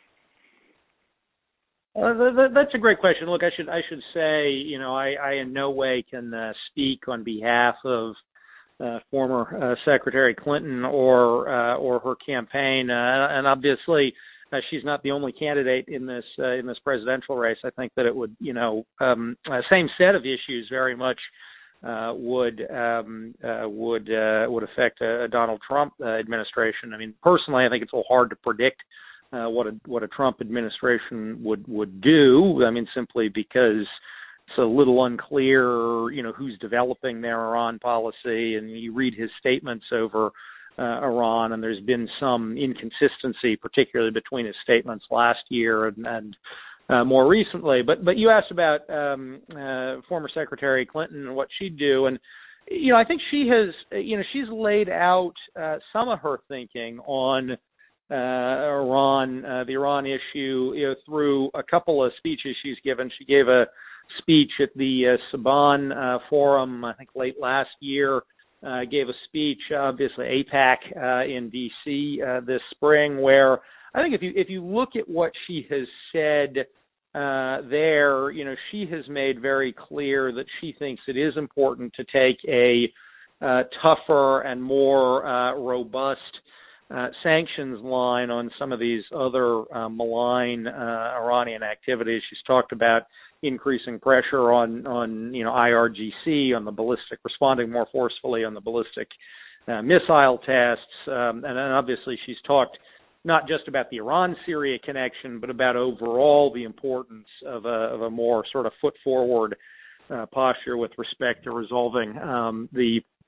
Uh, that's a great question. Look, I should I should say, you know, I, I in no way can uh, speak on behalf of uh, former uh, Secretary Clinton or uh, or her campaign, uh, and obviously uh, she's not the only candidate in this uh, in this presidential race. I think that it would, you know, um, uh, same set of issues very much uh, would um, uh, would uh, would affect a, a Donald Trump uh, administration. I mean, personally, I think it's a little hard to predict Uh, what a what a Trump administration would, would do. I mean, simply because it's a little unclear, you know, who's developing their Iran policy, and you read his statements over uh, Iran, and there's been some inconsistency, particularly between his statements last year and, and uh, more recently. But but you asked about um, uh, former Secretary Clinton and what she'd do, and you know, I think she has, you know, she's laid out uh, some of her thinking on Uh, Iran, uh, the Iran issue, you know, through a couple of speeches she's given. She gave a speech at the uh, Saban uh, Forum, I think late last year, uh, gave a speech, obviously AIPAC uh, in D C uh, this spring, where I think if you if you look at what she has said uh, there, you know, she has made very clear that she thinks it is important to take a uh, tougher and more uh, robust Uh, sanctions line on some of these other uh, malign uh, Iranian activities. She's talked about increasing pressure on, on you know, I R G C, on the ballistic, responding more forcefully on the ballistic uh, missile tests. Um, and then obviously she's talked not just about the Iran-Syria connection, but about overall the importance of a, of a more sort of foot-forward uh, posture with respect to resolving um, the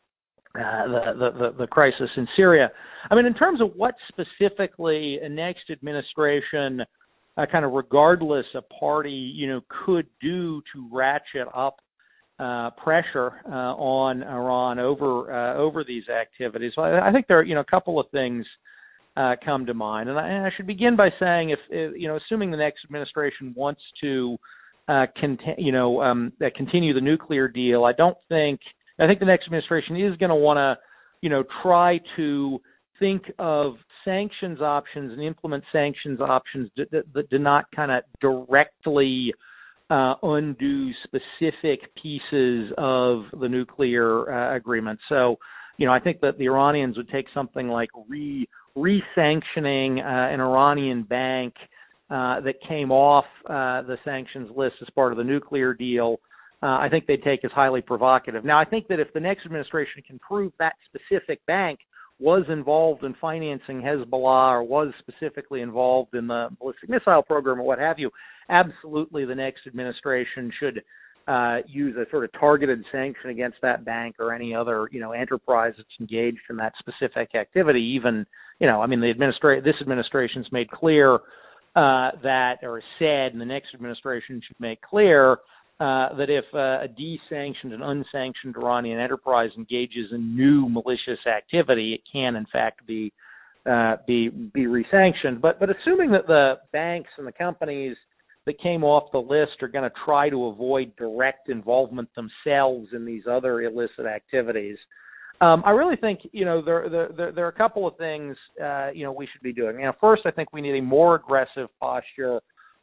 Uh, the, the, the, the crisis in Syria. I mean, in terms of what specifically a next administration, uh, kind of regardless of party, you know, could do to ratchet up uh, pressure uh, on Iran over uh, over these activities, well, I, I think there are, you know, a couple of things uh, come to mind. And I, and I should begin by saying, if, if you know, assuming the next administration wants to, uh, cont- you know, um, uh, continue the nuclear deal, I don't think I think the next administration is going to want to, you know, try to think of sanctions options and implement sanctions options that, that, that do not kind of directly uh, undo specific pieces of the nuclear uh, agreement. So, you know, I think that the Iranians would take something like re re-sanctioning uh, an Iranian bank uh, that came off uh, the sanctions list as part of the nuclear deal. Uh, I think they'd take as highly provocative. Now, I think that if the next administration can prove that specific bank was involved in financing Hezbollah or was specifically involved in the ballistic missile program or what have you, absolutely the next administration should uh, use a sort of targeted sanction against that bank or any other, you know, enterprise that's engaged in that specific activity. Even, you know, I mean, the administra- this administration's made clear uh, that, or said, and the next administration should make clear Uh, that if uh, a desanctioned and unsanctioned Iranian enterprise engages in new malicious activity, it can in fact be uh, be be resanctioned. But but assuming that the banks and the companies that came off the list are going to try to avoid direct involvement themselves in these other illicit activities, um, I really think you know there there there are a couple of things uh, you know we should be doing. You know, first, I think we need a more aggressive posture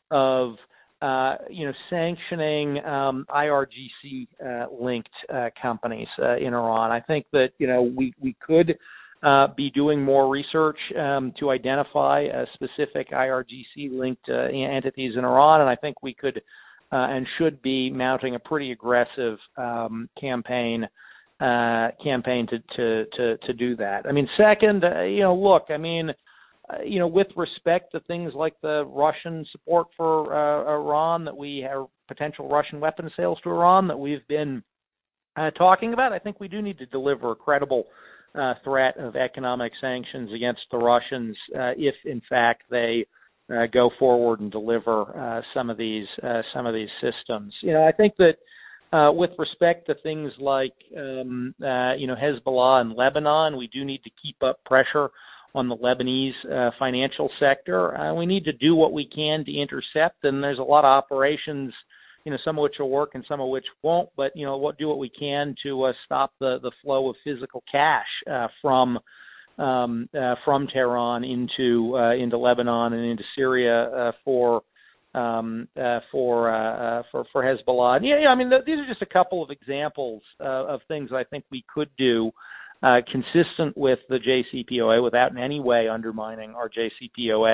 of Uh, you know, sanctioning um, I R G C-linked uh, uh, companies uh, in Iran. I think that, you know, we, we could uh, be doing more research um, to identify uh, specific I R G C-linked uh, entities in Iran, and I think we could uh, and should be mounting a pretty aggressive um, campaign uh, campaign to, to, to, to do that. I mean, second, uh, you know, look, I mean, Uh, you know, with respect to things like the Russian support for uh, Iran, that we have potential Russian weapons sales to Iran that we've been uh, talking about, I think we do need to deliver a credible uh, threat of economic sanctions against the Russians uh, if, in fact, they uh, go forward and deliver uh, some of these uh, some of these systems. You know, I think that uh, with respect to things like um, uh, you know Hezbollah and Lebanon, we do need to keep up pressure on the Lebanese uh, financial sector. Uh, we need to do what we can to intercept, and there's a lot of operations, you know, some of which will work and some of which won't, but, you know, what do what we can to uh, stop the, the flow of physical cash uh, from um, uh, from Tehran into uh, into Lebanon and into Syria uh, for um, uh, for, uh, uh, for for Hezbollah. And yeah, yeah, I mean, th- these are just a couple of examples uh, of things I think we could do Uh, consistent with the J C P O A without in any way undermining our J C P O A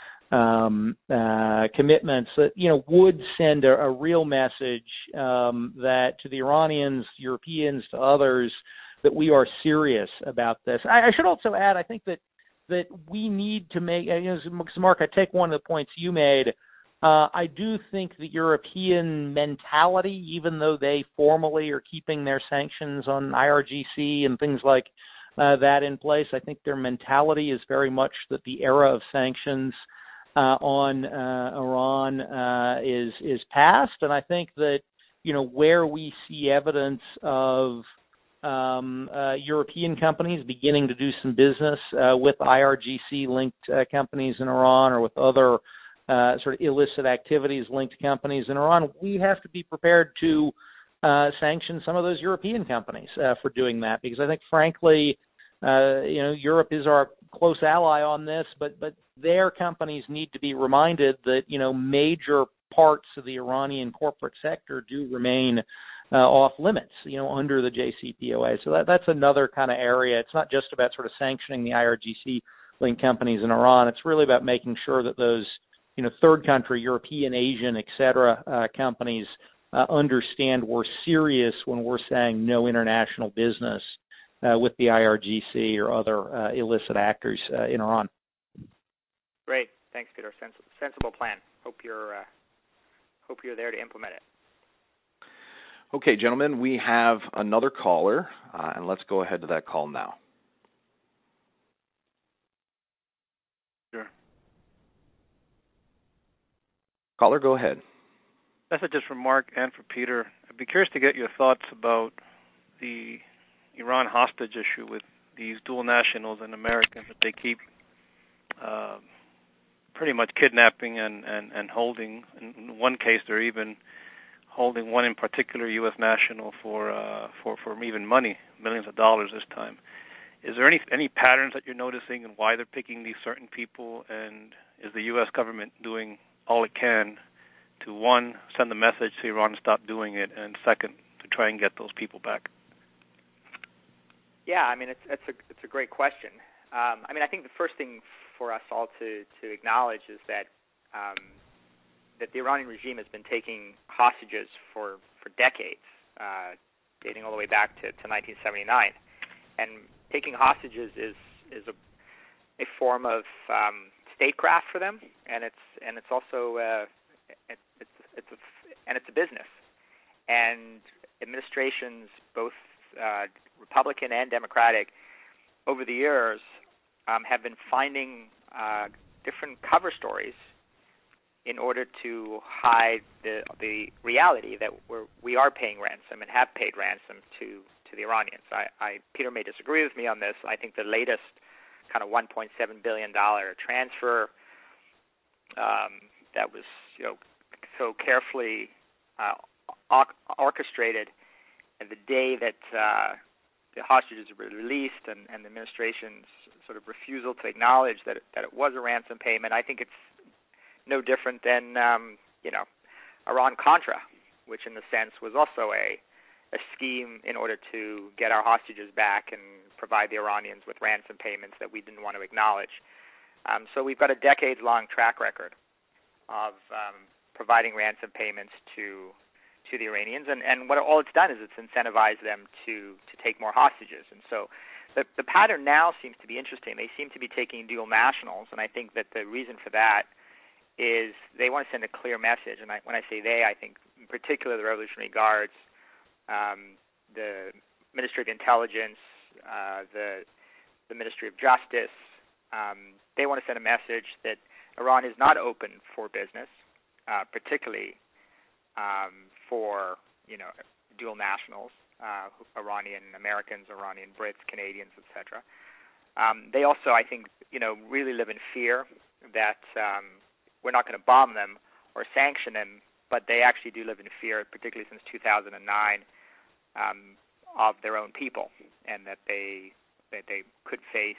um, uh, commitments that, you know, would send a, a real message um, that to the Iranians, Europeans, to others, that we are serious about this. I, I should also add, I think that that we need to make, you know, Mark, I take one of the points you made. Uh, I do think the European mentality, even though they formally are keeping their sanctions on I R G C and things like uh, that in place, I think their mentality is very much that the era of sanctions uh, on uh, Iran uh, is is past. And I think that, you know, where we see evidence of um, uh, European companies beginning to do some business uh, with I R G C-linked uh, companies in Iran or with other Uh, sort of illicit activities linked to companies in Iran, we have to be prepared to uh, sanction some of those European companies uh, for doing that, because I think, frankly, uh, you know, Europe is our close ally on this, but but their companies need to be reminded that, you know, major parts of the Iranian corporate sector do remain uh, off limits, you know, under the J C P O A. So that, that's another kind of area. It's not just about sort of sanctioning the I R G C-linked companies in Iran. It's really about making sure that those, you know, third country, European, Asian, et cetera, uh, companies uh, understand we're serious when we're saying no international business uh, with the I R G C or other uh, illicit actors uh, in Iran. Great, thanks, Peter. Sens- sensible plan. Hope you're uh, hope you're there to implement it. Okay, gentlemen, we have another caller, uh, and let's go ahead to that call now. Sure. Caller, go ahead. Messages from Mark and for Peter. I'd be curious to get your thoughts about the Iran hostage issue with these dual nationals and Americans that they keep uh, pretty much kidnapping and, and, and holding. In one case, they're even holding one in particular U S national for uh, for for even money, millions of dollars this time. Is there any any patterns that you're noticing and why they're picking these certain people? And is the U S government doing all it can to, one, send the message to Iran to stop doing it, and second, to try and get those people back? Yeah, I mean, it's it's a it's a great question. Um, I mean, I think the first thing for us all to, to acknowledge is that um, that the Iranian regime has been taking hostages for, for decades, uh, dating all the way back to, to nineteen seventy-nine. And taking hostages is is a, a form of um, statecraft for them, and it's and it's also uh, it, it's it's a, and it's a business. And administrations, both uh, Republican and Democratic, over the years um, have been finding uh, different cover stories in order to hide the the reality that we're, we are paying ransom and have paid ransom to, to the Iranians. I, I Peter may disagree with me on this. I think the latest kind of one point seven billion dollars transfer um, that was you know so carefully uh, orchestrated, and the day that uh, the hostages were released, and, and the administration's sort of refusal to acknowledge that it, that it was a ransom payment, I think it's no different than um, you know Iran-Contra, which in the sense was also a a scheme in order to get our hostages back and provide the Iranians with ransom payments that we didn't want to acknowledge. Um, so we've got a decades-long track record of um, providing ransom payments to to the Iranians, and, and what all it's done is it's incentivized them to, to take more hostages. And so the, the pattern now seems to be interesting. They seem to be taking dual nationals, and I think that the reason for that is they want to send a clear message. And I, when I say they, I think in particular the Revolutionary Guards, um, the Ministry of Intelligence, uh, the the Ministry of Justice. Um, they want to send a message that Iran is not open for business, uh, particularly um, for you know dual nationals, uh, Iranian Americans, Iranian Brits, Canadians, et cetera. Um, they also, I think, you know, really live in fear that um, we're not going to bomb them or sanction them, but they actually do live in fear, particularly since two thousand nine, um, of their own people, and that they that they could face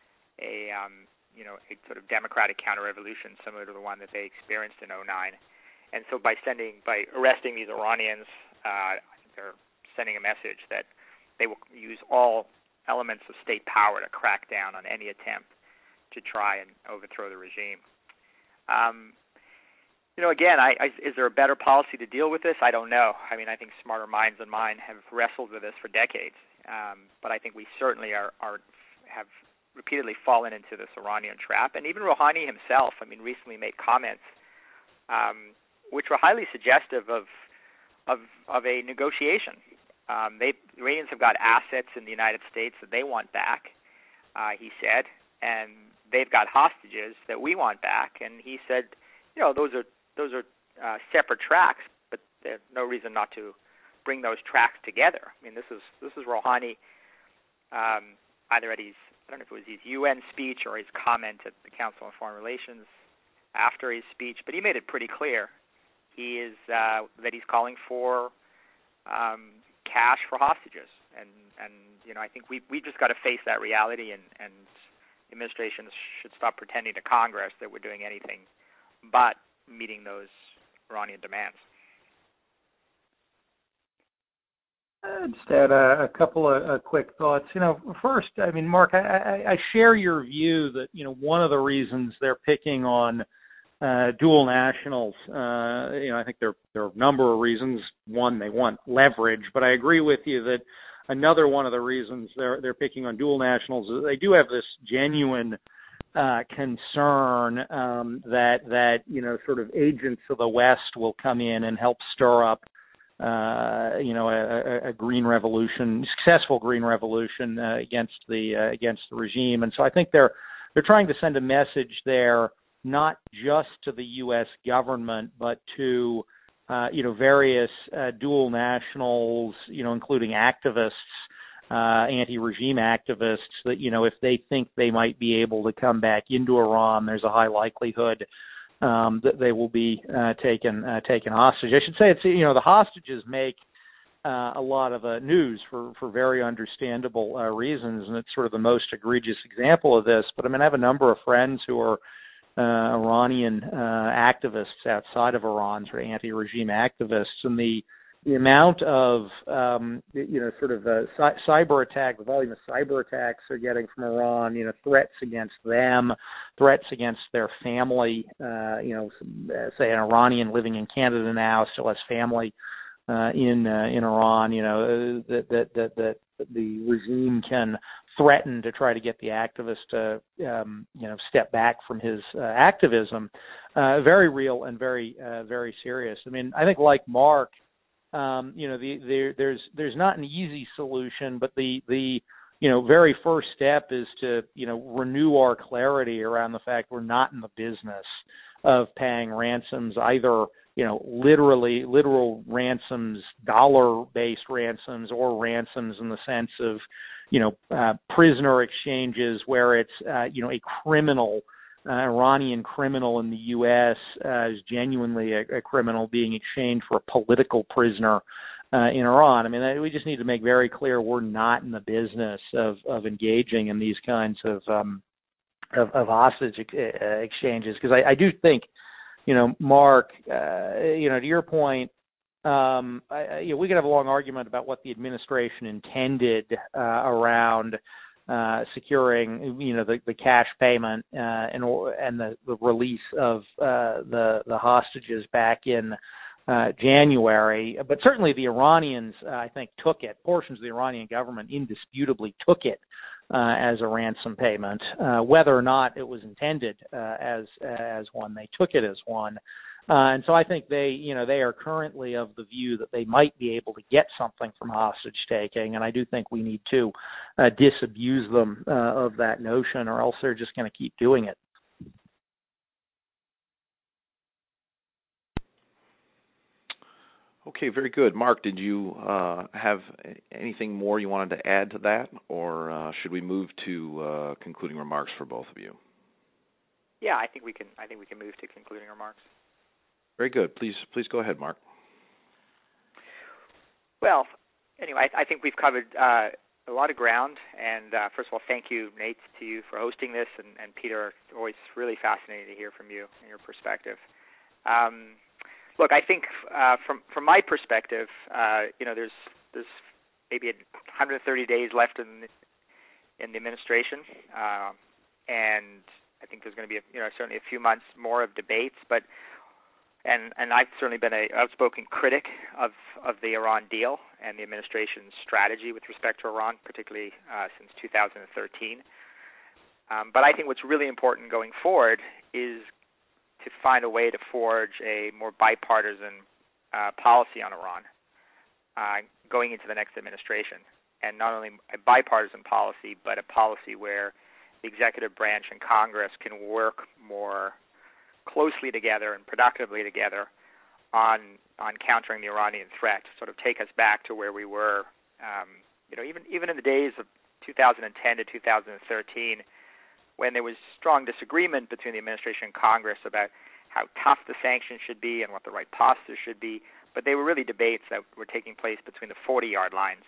a um, you know a sort of democratic counter-revolution similar to the one that they experienced in oh nine. And so by sending by arresting these Iranians, uh, they're sending a message that they will use all elements of state power to crack down on any attempt to try and overthrow the regime. Um, you know, again, I, I, is there a better policy to deal with this? I don't know. I mean, I think smarter minds than mine have wrestled with this for decades. Um, but I think we certainly are, are have repeatedly fallen into this Iranian trap. And even Rouhani himself, I mean, recently made comments um, which were highly suggestive of of, of a negotiation. Um, they, the Iranians have got assets in the United States that they want back, uh, he said, and they've got hostages that we want back. And he said, you know, those are those are uh, separate tracks, but there's no reason not to bring those tracks together. I mean, this is this is Rouhani, um, either at his I don't know if it was his U N speech or his comment at the Council on Foreign Relations after his speech, but he made it pretty clear. He is uh, that he's calling for um, cash for hostages, and and you know I think we we just got to face that reality, and and the administration should stop pretending to Congress that we're doing anything but meeting those Iranian demands. Uh, just add a, a couple of uh, quick thoughts. You know, first, I mean, Mark, I, I, I share your view that you know one of the reasons they're picking on Uh, dual nationals, uh, you know, I think there, there are a number of reasons. One, they want leverage, but I agree with you that another one of the reasons they're they're picking on dual nationals is they do have this genuine uh, concern um, that that you know sort of agents of the West will come in and help stir up, uh, you know, a, a green revolution, successful green revolution uh, against the uh, against the regime, and so I think they're they're trying to send a message there, not just to the U S government, but to, uh, you know, various uh, dual nationals, you know, including activists, uh, anti-regime activists, that, you know, if they think they might be able to come back into Iran, there's a high likelihood um, that they will be uh, taken uh, taken hostage. I should say it's you know the hostages make uh, a lot of uh, news for for very understandable uh, reasons, and it's sort of the most egregious example of this. But I mean, I have a number of friends who are uh, Iranian uh, activists outside of Iran, sort of anti-regime activists, and the the amount of um, you know sort of uh, cy- cyber attack, the volume of cyber attacks they're getting from Iran, you know, threats against them, threats against their family. Uh, you know, say an Iranian living in Canada now still has family uh, in uh, in Iran. You know, that that that that the regime can threaten to try to get the activist to um, you know step back from his uh, activism. Uh, very real and very uh, very serious. I mean, I think like Mark. Um, you know, the, the, there's there's not an easy solution, but the the you know very first step is to you know renew our clarity around the fact we're not in the business of paying ransoms, either you know literally literal ransoms, dollar-based ransoms, or ransoms in the sense of you know uh, prisoner exchanges where it's uh, you know a criminal. Uh, Iranian criminal in the U S uh, is genuinely a, a criminal being exchanged for a political prisoner uh, in Iran. I mean, we just need to make very clear we're not in the business of, of engaging in these kinds of um, of, of hostage ex- exchanges. Because I, I do think, you know, Mark, uh, you know, to your point, um, I, you know, we could have a long argument about what the administration intended uh, around. Uh, securing, you know, the, the cash payment uh, and and the, the release of uh, the the hostages back in uh, January, but certainly the Iranians, uh, I think, took it. Portions of the Iranian government indisputably took it uh, as a ransom payment, uh, whether or not it was intended uh, as as one. They took it as one. Uh, and so I think they, you know, they are currently of the view that they might be able to get something from hostage taking, and I do think we need to uh, disabuse them uh, of that notion, or else they're just going to keep doing it. Okay, very good. Mark, did you uh, have anything more you wanted to add to that, or uh, should we move to uh, concluding remarks for both of you? Yeah, I think we can. I think we can move to concluding remarks. Very good. Please, please go ahead, Mark. Well, anyway, I, I think we've covered uh, a lot of ground. And uh, first of all, thank you, Nate, to you for hosting this, and, and Peter, always really fascinating to hear from you and your perspective. Um, look, I think uh, from from my perspective, uh, you know, there's there's maybe one hundred thirty days left in in the administration, uh, and I think there's going to be a, you know certainly a few months more of debates, but. And and I've certainly been an outspoken critic of, of the Iran deal and the administration's strategy with respect to Iran, particularly uh, since two thousand thirteen. Um, but I think what's really important going forward is to find a way to forge a more bipartisan uh, policy on Iran uh, going into the next administration. And not only a bipartisan policy, but a policy where the executive branch and Congress can work more closely together and productively together on on countering the Iranian threat, sort of take us back to where we were, um, you know, even even in the days of two thousand ten to two thousand thirteen, when there was strong disagreement between the administration and Congress about how tough the sanctions should be and what the right posture should be, but they were really debates that were taking place between the forty-yard lines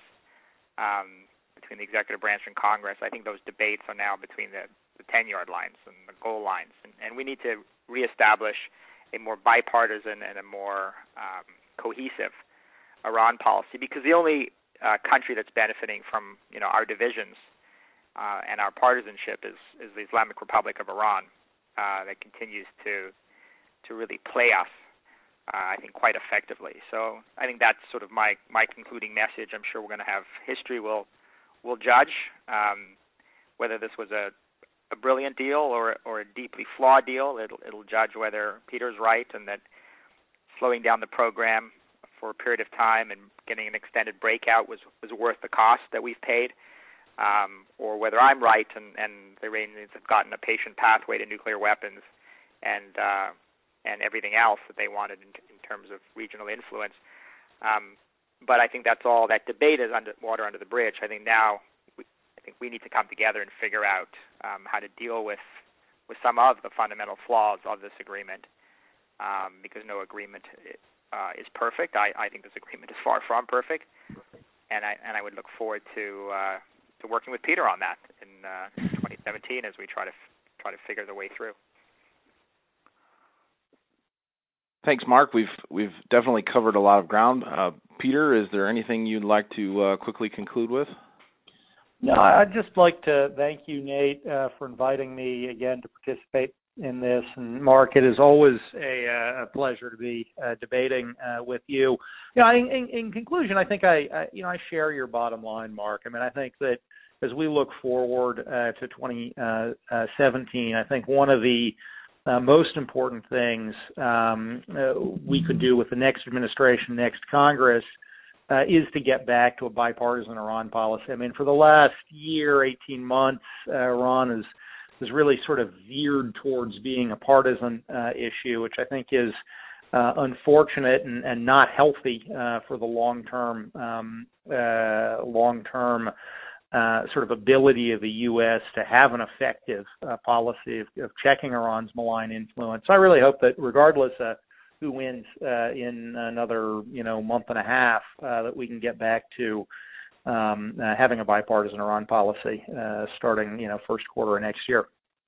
um, between the executive branch and Congress. I think those debates are now between the the ten-yard lines and the goal lines, and, and we need to reestablish a more bipartisan and a more um, cohesive Iran policy, because the only uh, country that's benefiting from you know our divisions uh, and our partisanship is, is the Islamic Republic of Iran uh, that continues to to really play us, uh, I think, quite effectively. So I think that's sort of my, my concluding message. I'm sure we're going to have history will will judge um, whether this was a a brilliant deal or or a deeply flawed deal. It'll it'll judge whether Peter's right and that slowing down the program for a period of time and getting an extended breakout was, was worth the cost that we've paid, um, or whether I'm right and, and the Iranians have gotten a patient pathway to nuclear weapons and uh, and everything else that they wanted in, in terms of regional influence. Um, but I think that's all. That debate is under water under the bridge. I think now. I think we need to come together and figure out um, how to deal with with some of the fundamental flaws of this agreement, um, because no agreement uh, is perfect. I, I think this agreement is far from perfect, and I and I would look forward to uh, to working with Peter on that in uh, twenty seventeen as we try to f- try to figure the way through. Thanks, Mark. We've we've definitely covered a lot of ground. Uh, Peter, is there anything you'd like to uh, quickly conclude with? No, I'd just like to thank you, Nate, uh, for inviting me again to participate in this. And Mark, it is always a, a pleasure to be uh, debating uh, with you. You know, in, in, in conclusion, I think I, I, you know, I share your bottom line, Mark. I mean, I think that as we look forward uh, to twenty seventeen, I think one of the uh, most important things um, uh, we could do with the next administration, next Congress, Uh, is to get back to a bipartisan Iran policy. I mean, for the last year, eighteen months, uh, Iran has, has really sort of veered towards being a partisan uh, issue, which I think is uh, unfortunate and, and not healthy uh, for the long-term, um, uh, long-term uh, sort of ability of the U S to have an effective uh, policy of, of checking Iran's malign influence. So I really hope that regardless of who wins uh, in another, you know, month and a half, uh, that we can get back to um, uh, having a bipartisan Iran policy uh, starting, you know, first quarter of next year.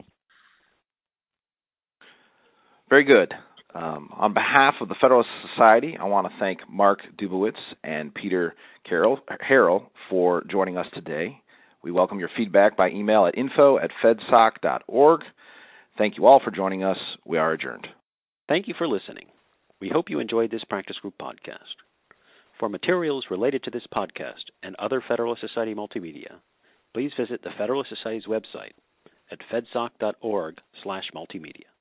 Very good. Um, on behalf of the Federalist Society, I want to thank Mark Dubowitz and Peter Carroll, Harrell for joining us today. We welcome your feedback by email at info at fedsoc dot org. Thank you all for joining us. We are adjourned. Thank you for listening. We hope you enjoyed this practice group podcast. For materials related to this podcast and other Federalist Society multimedia, please visit the Federalist Society's website at fedsoc dot org slash multimedia.